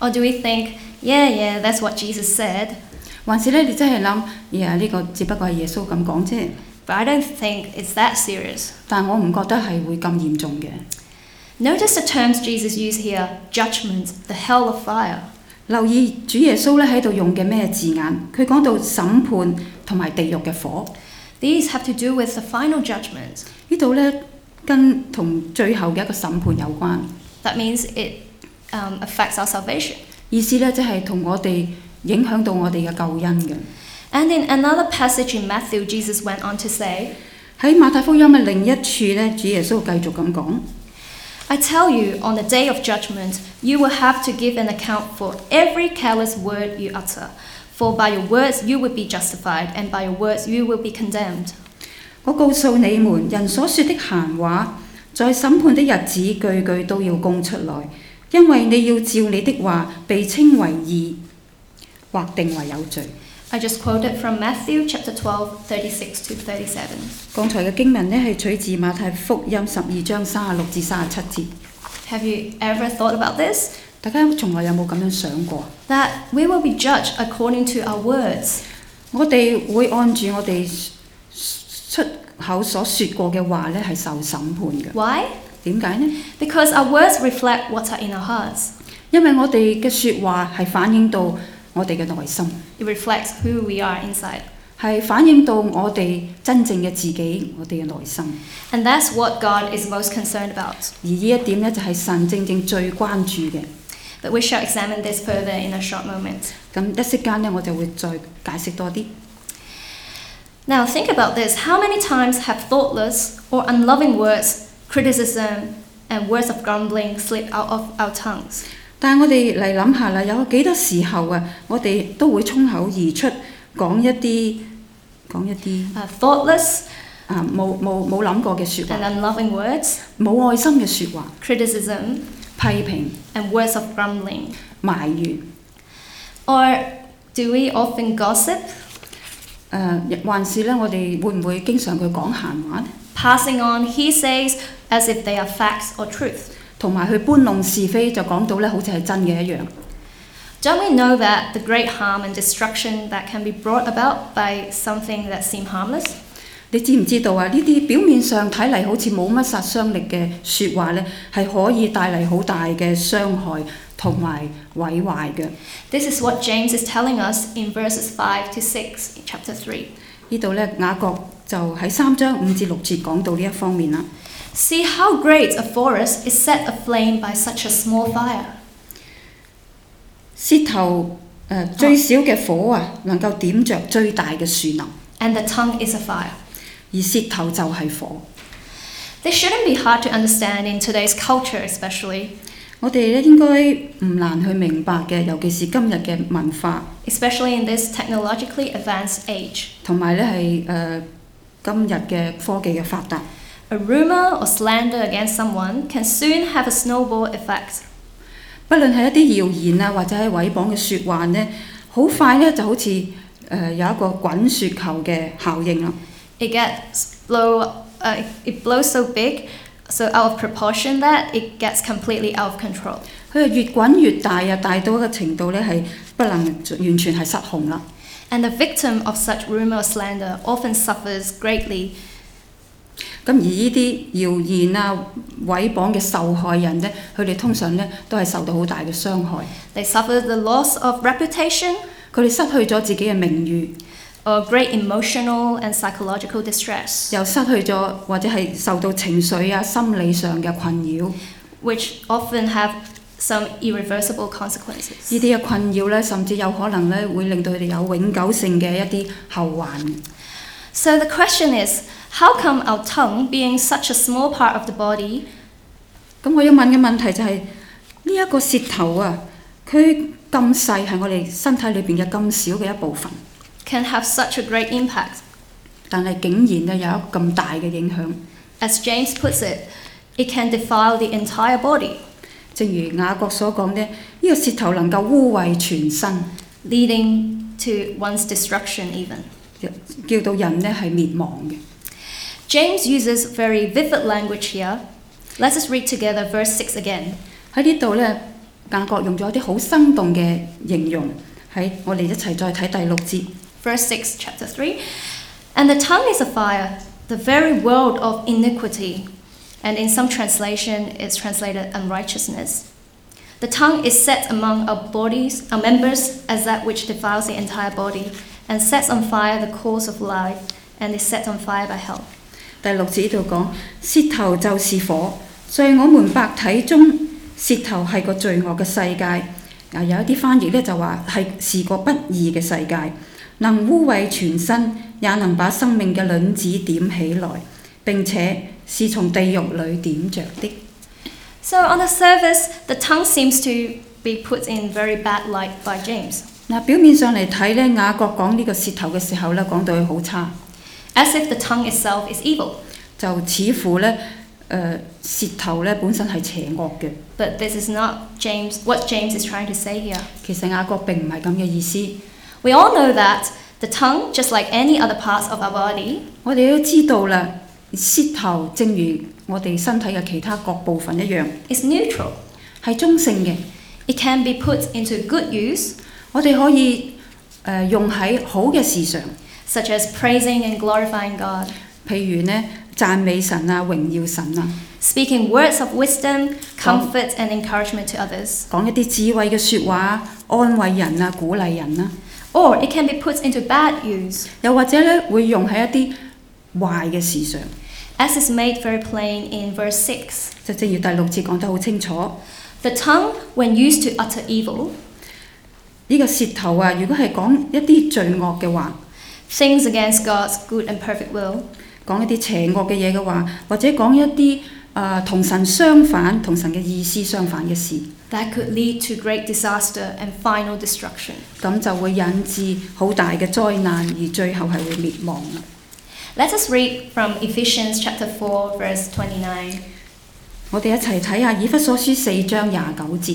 Or do we think, yeah, yeah, that's what Jesus said? 還是咧你真係諗，呀呢個只不過係耶穌咁講啫， But I don't think it's that serious. 但我唔覺得係會咁嚴重嘅。 Notice the terms Jesus used here: judgment, the hell of fire. 留意主耶穌咧喺度用嘅咩字眼？佢講到審判同埋地獄嘅火。 These have to do with the final judgment. 呢度咧跟同最後嘅一個審判有關。 That means it um, affects our salvation. 意思咧即係同我哋影響到我哋嘅救恩嘅。 And in another passage in Matthew, Jesus went on to say, 喺馬太福音嘅另一處咧，主耶穌繼續咁講。 I tell you, on the day of judgment, you will have to give an account for every careless word you utter. For by your words you will be justified, and by your words you will be condemned. 我告訴你們，人所說的閒話，在審判的日子，句句都要供出來，因為你要照你的話被稱為義，或定為有罪。 I just quoted from Matthew chapter twelve, thirty-six to thirty-seven. 剛才嘅經文呢係取自馬太福音十二章三十六至三十七節。 Have you ever thought about this? 大家從來有冇咁樣想過？ That we will be judged according to our words. 我哋會按住我哋出口所説過嘅話呢係受審判嘅。 Why? 點解呢？ Because our words reflect what are in our hearts. 因為我哋嘅説話係反映到我哋嘅內心， It reflects who we are inside. 係反映到我哋真正嘅自己，我哋嘅內心。 And that's what God is most concerned about. 而呢一點呢，就係神正正最關注嘅。 But we shall examine this further in a short moment. 咁一息間呢，我就會再解釋多啲。 Now think about this. How many times have thoughtless or unloving words, criticism, and words of grumbling slip out of our tongues? 但係我哋嚟諗下啦，有幾多時候啊，我哋都會衝口而出講一啲講一啲 Uh, thoughtless 啊冇冇冇諗過嘅説 and 話， unloving words, 冇愛心嘅説話， criticism, 批評、 and words of grumbling. 埋怨。 Or do we often gossip, 誒、還是咧，我哋會唔會經常去講閒話呢？ passing on hearsays as if they are facts or truth? 同埋去搬弄是非，就講到咧好似係真嘅一樣。 Don't we know that the great harm and destruction that can be brought about by something that seems harmless? 你知唔知道啊？呢啲表面上睇嚟好似冇乜殺傷力嘅説話咧，係可以帶嚟好大嘅傷害同埋毀壞嘅。 This is what James is telling us in verses five to six in chapter three. 呢度咧雅各就喺三章五至六節講到呢一方面啦。 See how great a forest is set aflame by such a small fire. 舌頭誒、呃、最小嘅火啊，能夠點着最大嘅樹林， And the tongue is a fire. 而舌頭就係火。 This shouldn't be hard to understand in today's culture, especially, 我哋咧應該唔難去明白嘅，尤其是今日嘅文化， especially in this technologically advanced age. 同埋咧係誒今日嘅科技嘅發達。 A rumor or slander against someone can soon have a snowball effect. 不論係一啲謠言啊，或者係毀謗嘅説話呢，好快咧就好似誒、呃、有一個滾雪球嘅效應啦。 It gets blow, uh, it blows so big, so out of proportion that it gets completely out of control. 佢係越滾越大啊，大到一個程度咧係不能完全係失控啦。 And the victim of such rumor or slander often suffers greatly. 咁而呢啲謠言啊、毀謗嘅受害人咧，佢哋通常咧都係受到好大嘅傷害。 They suffer the loss of reputation 佢哋失去咗自己嘅名譽， or great emotional and psychological distress, 又失去咗或者係受到情緒啊、心理上嘅困擾。 which often have some irreversible consequences. 呢啲嘅困擾咧，甚至有可能咧會令到佢哋有永久性嘅一啲後患。 So the question is, how come our tongue, being such a small part of the body, 咁我要問嘅問題就係呢一個舌頭啊，佢咁細係我哋身體裏邊嘅咁少嘅一部分， can have such a great impact? 但係竟然咧有一個咁大嘅影響。 As James puts it, it can defile the entire body, 正如雅各所講呢，呢個舌頭能夠污穢全身， leading to one's destruction even. 叫到人咧係滅亡嘅。 James uses very vivid language here. Let us read together verse six again. 喺呢度咧， 雅各用咗一啲好生動嘅形容，喺我哋一齊再睇第六節。 Verse six, chapter three. And the tongue is a fire, the very world of iniquity. And in some translation, it's translated unrighteousness. The tongue is set among our bodies, our members, as that which defiles the entire body, and sets on fire the course of life, and is set on fire by hell. 第六節度講，舌頭就是火，在我們百體中，舌頭係個罪惡嘅世界。啊，有一啲翻譯咧就話係是個不義嘅世界，能污穢全身，也能把生命嘅輪子點起來，並且是從地獄裏點着的。 So on the surface, the tongue seems to be put in very bad light by James. 嗱，表面上嚟睇咧，雅各講呢個舌頭嘅時候咧，講到佢好差。 As if the tongue itself is evil. 就似乎咧，誒、呃、舌頭咧本身係邪惡嘅。 But this is not James what James is trying to say here. 其實雅各並唔係咁嘅意思。 We all know that the tongue, just like any other parts of our body, 我哋都知道啦，舌頭正如我哋身體嘅其他各部分一樣， is neutral. 係中性嘅。 It can be put into good use, 我哋可以誒、呃、用喺好嘅事上， such as praising and glorifying God, 譬如呢讚美神啊、榮耀神啊， speaking words of wisdom, comfort and encouragement to others. 講一啲智慧嘅説話，安慰人啊、鼓勵人啊。 Or it can be put into bad use, 又或者咧會用喺一啲壞嘅事上， as is made very plain in verse six. 就正如第六節講得好清楚。 The tongue, when used to utter evil, 呢個舌頭啊，如果係講一啲罪惡嘅話， things against God's good and perfect will, 講一啲邪惡嘅嘢嘅話，或者講一啲誒同神相反、同神嘅意思相反嘅事， that could lead to great disaster and final destruction. 咁就會引致好大嘅災難，而最後係會滅亡啦。 Let us read from Ephesians chapter four, verse twenty-nine. 我哋一齊睇下以弗所書四章廿九節。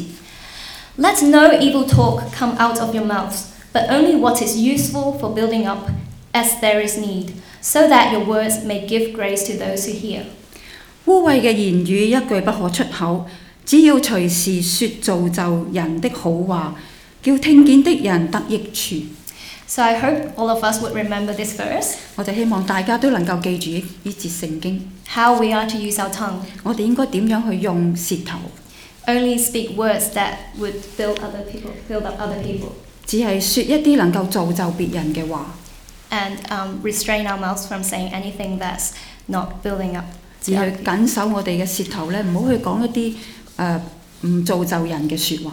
Let no evil talk come out of your mouths, but only what is useful for building up as there is need, so that your words may give grace to those who hear. 污穢嘅言語一句不可出口，只要隨時說造就人的好話，叫聽見的人得益處。 So I hope all of us would remember this verse, 我哋希望大家都能夠記住呢節聖經。 how we are to use our tongue. 我哋應該點樣去用舌頭？ Only speak words that would build other people, build up other people, 只係說一啲能夠造就別人嘅話， and um, restrain our mouths from saying anything that's not building up. 只去緊守我哋嘅舌頭咧，唔好去講一啲誒唔造就人嘅説話。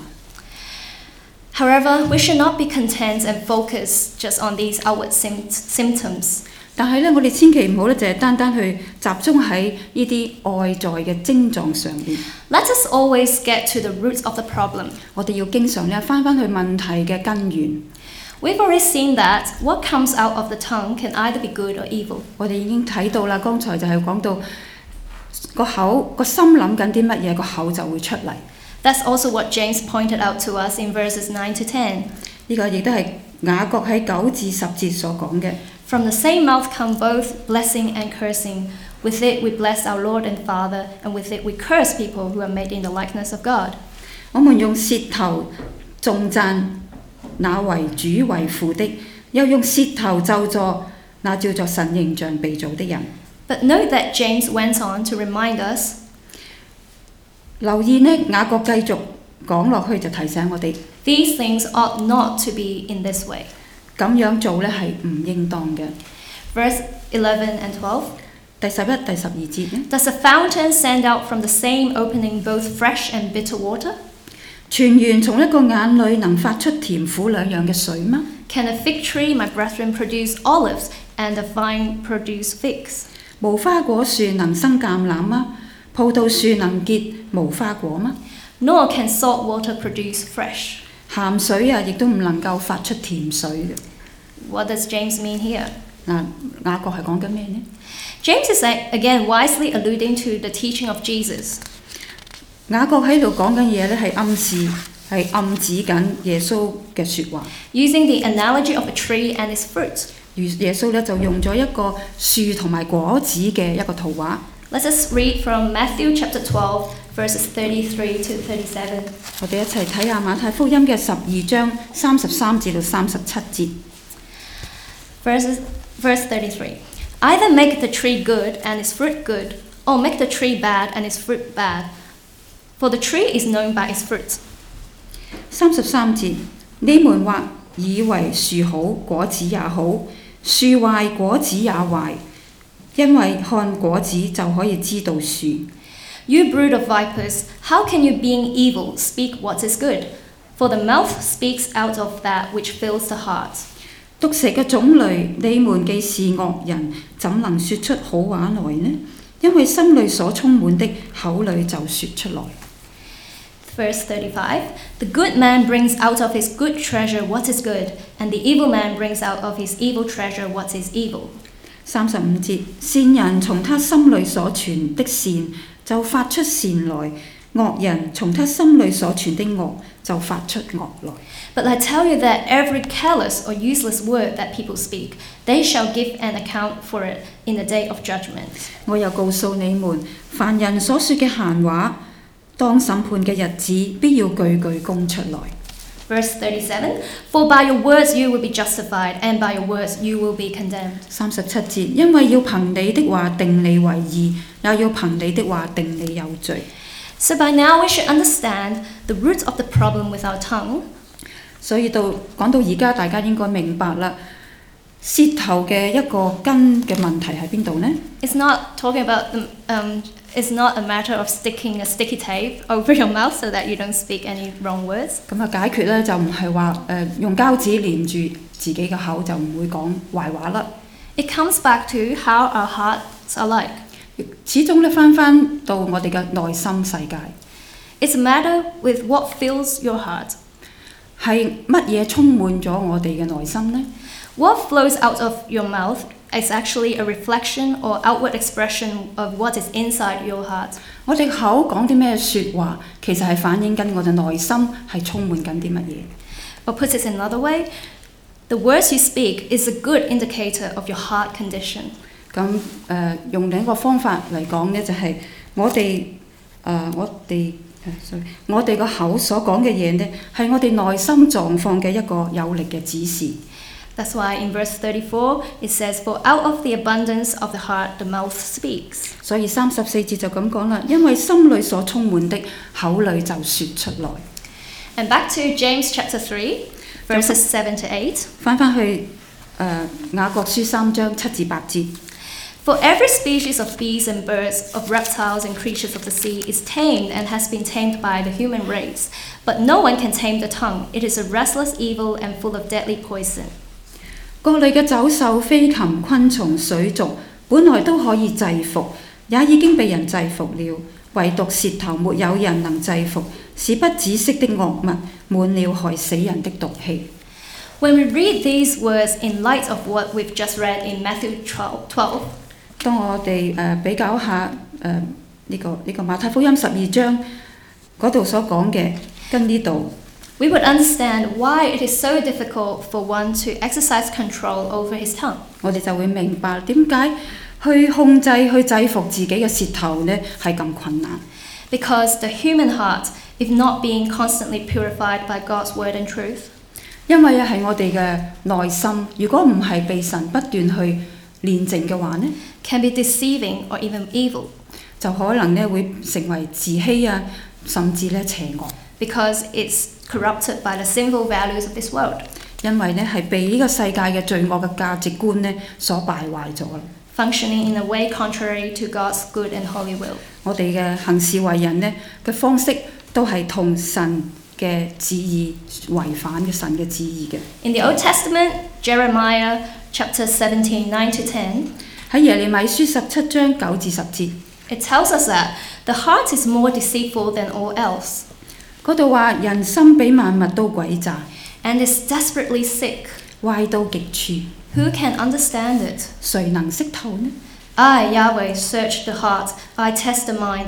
However, we should not be content and focus just on these outward sym- symptoms. 但係咧，我哋千祈唔好咧，就係單單去集中喺呢啲外在嘅症狀上面。 Let us always get to the roots of the problem. 我哋要經常咧翻翻去問題嘅根源。 We've already seen that what comes out of the tongue can either be good or evil. 我哋已經睇到啦，剛才就係講到個口個心諗緊啲乜嘢，個口就會出嚟。 That's also what James pointed out to us in verses nine to ten. 呢個亦都係雅各喺九至十節所講嘅。 From the same mouth come both blessing and cursing. With it we bless our Lord and Father, and with it we curse people who are made in the likeness of God. 我們用舌頭頌讚那為主為父的，又用舌頭咒詛那照作神形象被造的人。 But note that James went on to remind us. 留意呢，雅各繼續講落去就提醒我哋， These things ought not to be in this way. 咁樣做呢係唔應當嘅。 Verse eleven and twelve. 第十一、第十二節呢， Does a fountain send out from the same opening both fresh and bitter water? 泉源從一個眼裏能發出甜苦兩樣嘅水嗎？ Can a fig tree, my brethren, produce olives, and a vine produce figs? 無花果樹能生橄欖嗎？葡萄樹能結無花果嗎？ Nor can salt water produce fresh. 鹹水啊，亦都唔能夠發出甜水嘅。 What does James mean here? 嗱，雅各係講緊咩呢？ James is again wisely alluding to the teaching of Jesus. 雅各喺度講緊嘢咧，係暗示係暗指緊耶穌嘅説話。 Using the analogy of a tree and its fruit. 耶穌咧就用咗一個樹同埋果子嘅一個圖畫。 Let us read from Matthew chapter twelve, verses thirty-three to thirty-seven. 我哋一齊睇下馬太福音嘅十二章三十三至到三十七節。 Verses, verse thirty-three. Either make the tree good and its fruit good, or make the tree bad and its fruit bad. For the tree is known by its fruit. 三十三節，你們或以為樹好，果子也好；樹壞，果子也壞，因為看果子就可以知道樹。 You brood of vipers, how can you, being evil, speak what is good? For the mouth speaks out of that which fills the heart. 毒蛇嘅種類，你們既是惡人，怎能說出好話來呢？因為心裏所充滿的，口裏就說出來。 Verse thirty-five. The good man brings out of his good treasure what is good, and the evil man brings out of his evil treasure what is evil. 三十五節，善人從他心裏所存的善就發出善來，惡人從他心裏所存的惡就發出惡來。 But I tell you that every careless or useless word that people speak, they shall give an account for it in the day of judgment. 我又告訴你們，凡人所說嘅閒話，當審判嘅日子，必要句句供出來。 Verse thirty-seven. For by your words you will be justified, and by your words you will be condemned. 三十七節，因為要憑你的話定你為義，也要憑你的話定你有罪。 So by now we should understand the root of the problem with our tongue. 所以到講到而家，大家應該明白啦，舌頭嘅一個根嘅問題喺邊度呢？ It's not talking about the, um, it's not a matter of sticking a sticky tape over your mouth so that you don't speak any wrong words. 咁啊，解決咧就唔係話誒用膠紙黏住自己嘅口就唔會講壞話啦。 It comes back to how our hearts are like. 始終咧翻翻到我哋嘅內心世界， It's a matter with what fills your heart. 係乜嘢充滿咗我哋嘅內心呢？ What flows out of your mouth is actually a reflection or outward expression of what is inside your heart. 我哋口講啲咩説話，其實係反映緊我哋內心係充滿緊啲乜嘢。 Or put it another way, the words you speak is a good indicator of your heart condition. 咁誒、呃、用另一個方法嚟講呢，就係、是、我哋誒、呃、我哋誒 sorry 我哋個口所講嘅嘢呢，係我哋內心狀況嘅一個有力嘅指示。 That's why in verse thirty-four it says, For out of the abundance of the heart the mouth speaks. 所以三十四節就咁講啦，因為心裏所充滿的，口裏就説出來。 And back to James chapter three, verses seven to eight. 翻翻去誒雅各書三章七至八節。 For every species of beasts and birds, of reptiles and creatures of the sea is tamed and has been tamed by the human race. But no one can tame the tongue. It is a restless evil and full of deadly poison. 各類嘅走獸、飛禽、昆蟲、水族，本來都可以制服，也已經被人制服了。唯獨舌頭沒有人能制服，是不止息的惡物，滿了害死人的毒氣。 When we read these words in light of what we've just read in Matthew twelve, 當我哋誒、呃、比較下誒呢、呃這個呢、這個馬太福音十二章嗰度所講嘅，跟呢度。 we would understand why it is so difficult for one to exercise control over his tongue. 我哋就會明白點解去控制、去制服自己嘅舌頭呢係咁困難。 Because the human heart, if not being constantly purified by God's word and truth, 因為係我哋嘅內心，如果唔係被神不斷去煉淨嘅話呢， can be deceiving or even evil. 就可能呢會成為自欺啊，甚至呢邪惡。 Because it's corrupted by the sinful values of this world. 因為呢係被呢個世界嘅罪惡嘅價值觀呢所敗壞咗啦。 Functioning in a way contrary to God's good and holy will. 我哋嘅行事為人呢嘅方式都係同神嘅旨意違反嘅神嘅旨意嘅。 In the Old Testament, Jeremiah chapter seventeen, nine to ten, 喺耶利米書十七章九至十節， it tells us that the heart is more deceitful than all else, 嗰度話人心比萬物都詭詐， and is desperately sick. 壞到極處， Who can understand it? 誰能識透呢？ I, Yahweh, search the heart. I test the mind.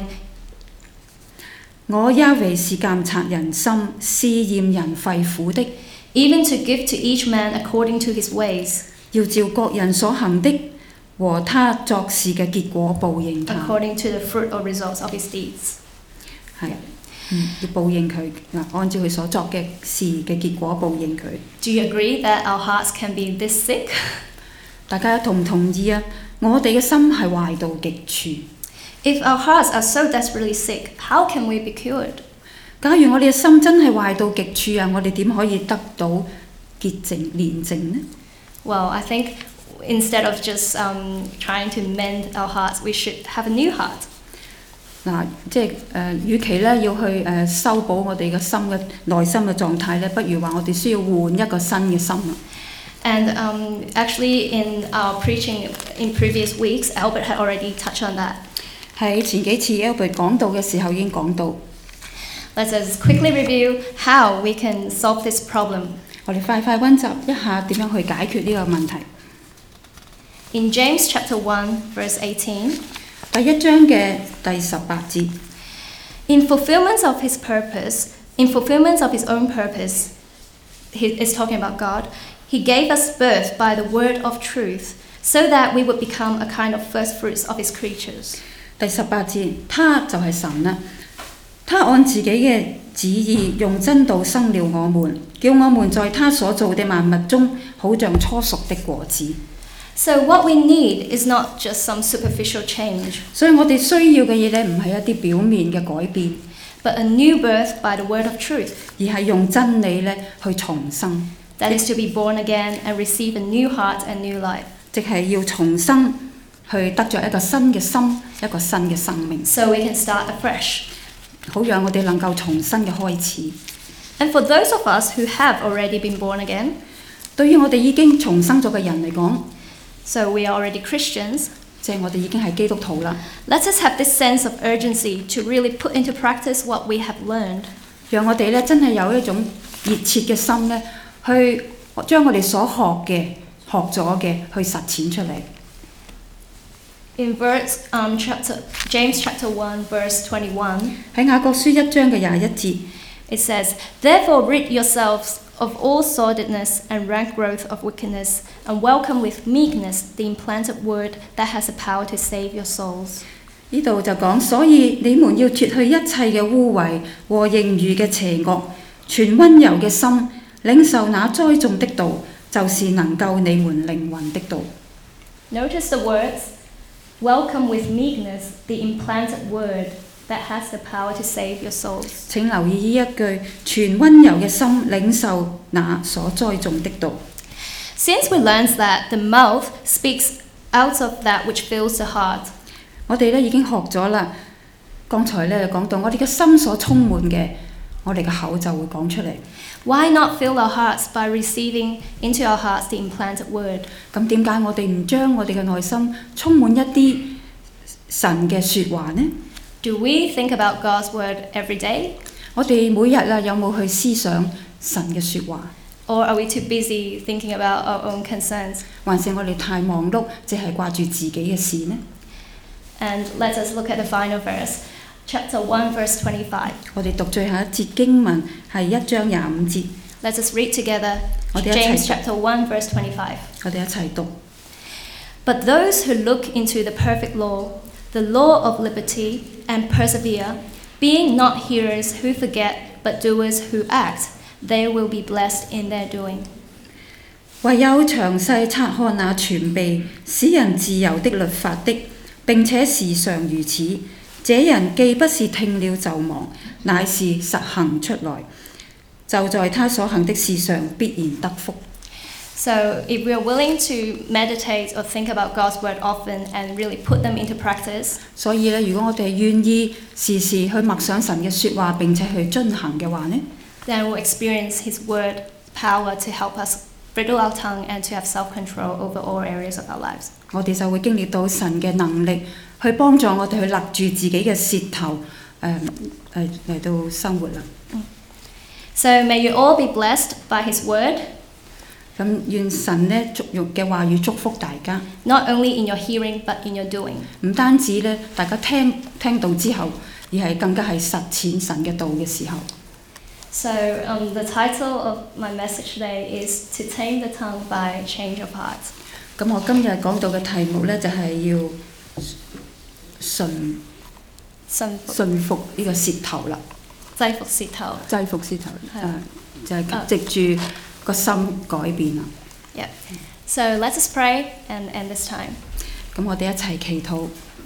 我亞維是監察人心、試驗人肺腑的， Even to give to each man according to his ways, 要照各人所行的和他作事嘅結果報應他。 according to the fruit or results of his deeds. 係嗯要報應佢嗱，按照佢所作嘅事嘅結果報應佢。 Do you agree that our hearts can be this sick? 大家同唔同意啊？我哋嘅心係壞到極處。 If our hearts are so desperately sick, how can we be cured? 假如我哋嘅心真係壞到極處啊，我哋點可以得到潔淨煉淨呢？ Well, I think instead of just um, trying to mend our hearts, we should have a new heart. 嗱，即係誒，與其咧要去誒、呃、修補我哋嘅心嘅內心嘅狀態咧，不如話我哋需要換一個新嘅心啊！ And um, actually, in our preaching in previous weeks, Albert had already touched on that. 喺前幾次 Albert 講道嘅時候已經講到。 Let us quickly review how we can solve this problem. 我哋快快溫習一下點樣去解決呢個問題。 In James chapter one, verse eighteen, 第一章嘅第十八節。 in fulfillment of his purpose, in fulfillment of his own purpose, he is talking about God, he gave us birth by the word of truth, so that we would become a kind of first fruits of his creatures. 第十八節，他就係神啦，他按自己嘅旨意用真道生了我們，叫我們在他所造的萬物中，好像初熟的果子。 So what we need is not just some superficial change, 所以我哋需要嘅嘢咧，唔係一啲表面嘅改變， but a new birth by the word of truth. 而係用真理咧去重生， That is to be born again and receive a new heart and new life. 即係要重生，去得着一個新嘅心，一個新嘅生命， So we can start afresh. 好讓我哋能夠重新嘅開始。 And for those of us who have already been born again, 對於我哋已經重生咗嘅人嚟講， so we are already Christians, 即係我哋已經係基督徒啦。 let us have this sense of urgency to really put into practice what we have learned. 讓我哋咧真係有一種熱切嘅心咧，去將我哋所學嘅、學咗嘅去實踐出嚟。 In verse um, chapter James chapter one verse twenty-one, 喺雅各書一章嘅廿一節， it says, "Therefore rid yourselves of all sordidness and rank growth of wickedness, and welcome with meekness the implanted word that has the power to save your souls." 呢度就講，所以你們要脱去一切嘅污穢和盈餘嘅邪惡，全温柔嘅心，領受那栽種的道，就是能救你們靈魂的道。 Notice the words, "Welcome with meekness the implanted word that has the power to save your souls." 請留意呢一句，全温柔嘅心，領受那所栽種的道。 Since we learned that the mouth speaks out of that which fills the heart, 我哋咧已經學咗啦。剛才咧講到，我哋嘅心所充滿嘅，我哋嘅口就會講出嚟。 why not fill our hearts by receiving into our hearts the implanted word? 咁點解我哋唔將我哋嘅內心充滿一啲神嘅説話呢？ Do we think about God's word every day? 我哋每日啊有冇去思想神嘅説話？ Or are we too busy thinking about our own concerns? 還是我哋太忙碌，淨係掛住自己嘅事呢？ And let us look at the final verse, chapter one, verse twenty-five. 我哋讀最後一節經文係一章廿五節， Let us read together 我哋一齊 James chapter one, verse twenty-five. 我哋一齊讀。 But those who look into the perfect law, the law of liberty, and persevere, being not hearers who forget, but doers who act, they will be blessed in their doing. 唯有詳細察看那全備使人自由的律法的，並且時常如此，這人既不是聽了就忘，乃是實行出來，就在他所行的事上必然得福。 So, if we are willing to meditate or think about God's word often and really put them into practice, 所以咧，如果我哋願意時時去默想神嘅説話並且去遵行嘅話呢， then we'll experience His word power to help us bridle our tongue and to have self-control over all areas of our lives. 我哋就會經歷到神嘅能力，去幫助我哋去勒住自己嘅舌頭，誒誒嚟到生活啦。 So may you all be blessed by His word, 咁願神咧祝福嘅話語祝福大家， not only in your hearing but in your doing. 唔單止咧大家聽聽到之後，而係更加係實踐神嘅道嘅時候。 So um, the title of my message today is To Tame the Tongue by Change of Heart. 咁我今日講到嘅題目咧就係要順信服順服呢個舌頭啦， 制服舌頭。 制服舌頭係誒，就係藉住個心改變啦。 Yeah. So let us pray and end this time. 咁我哋一齊祈禱。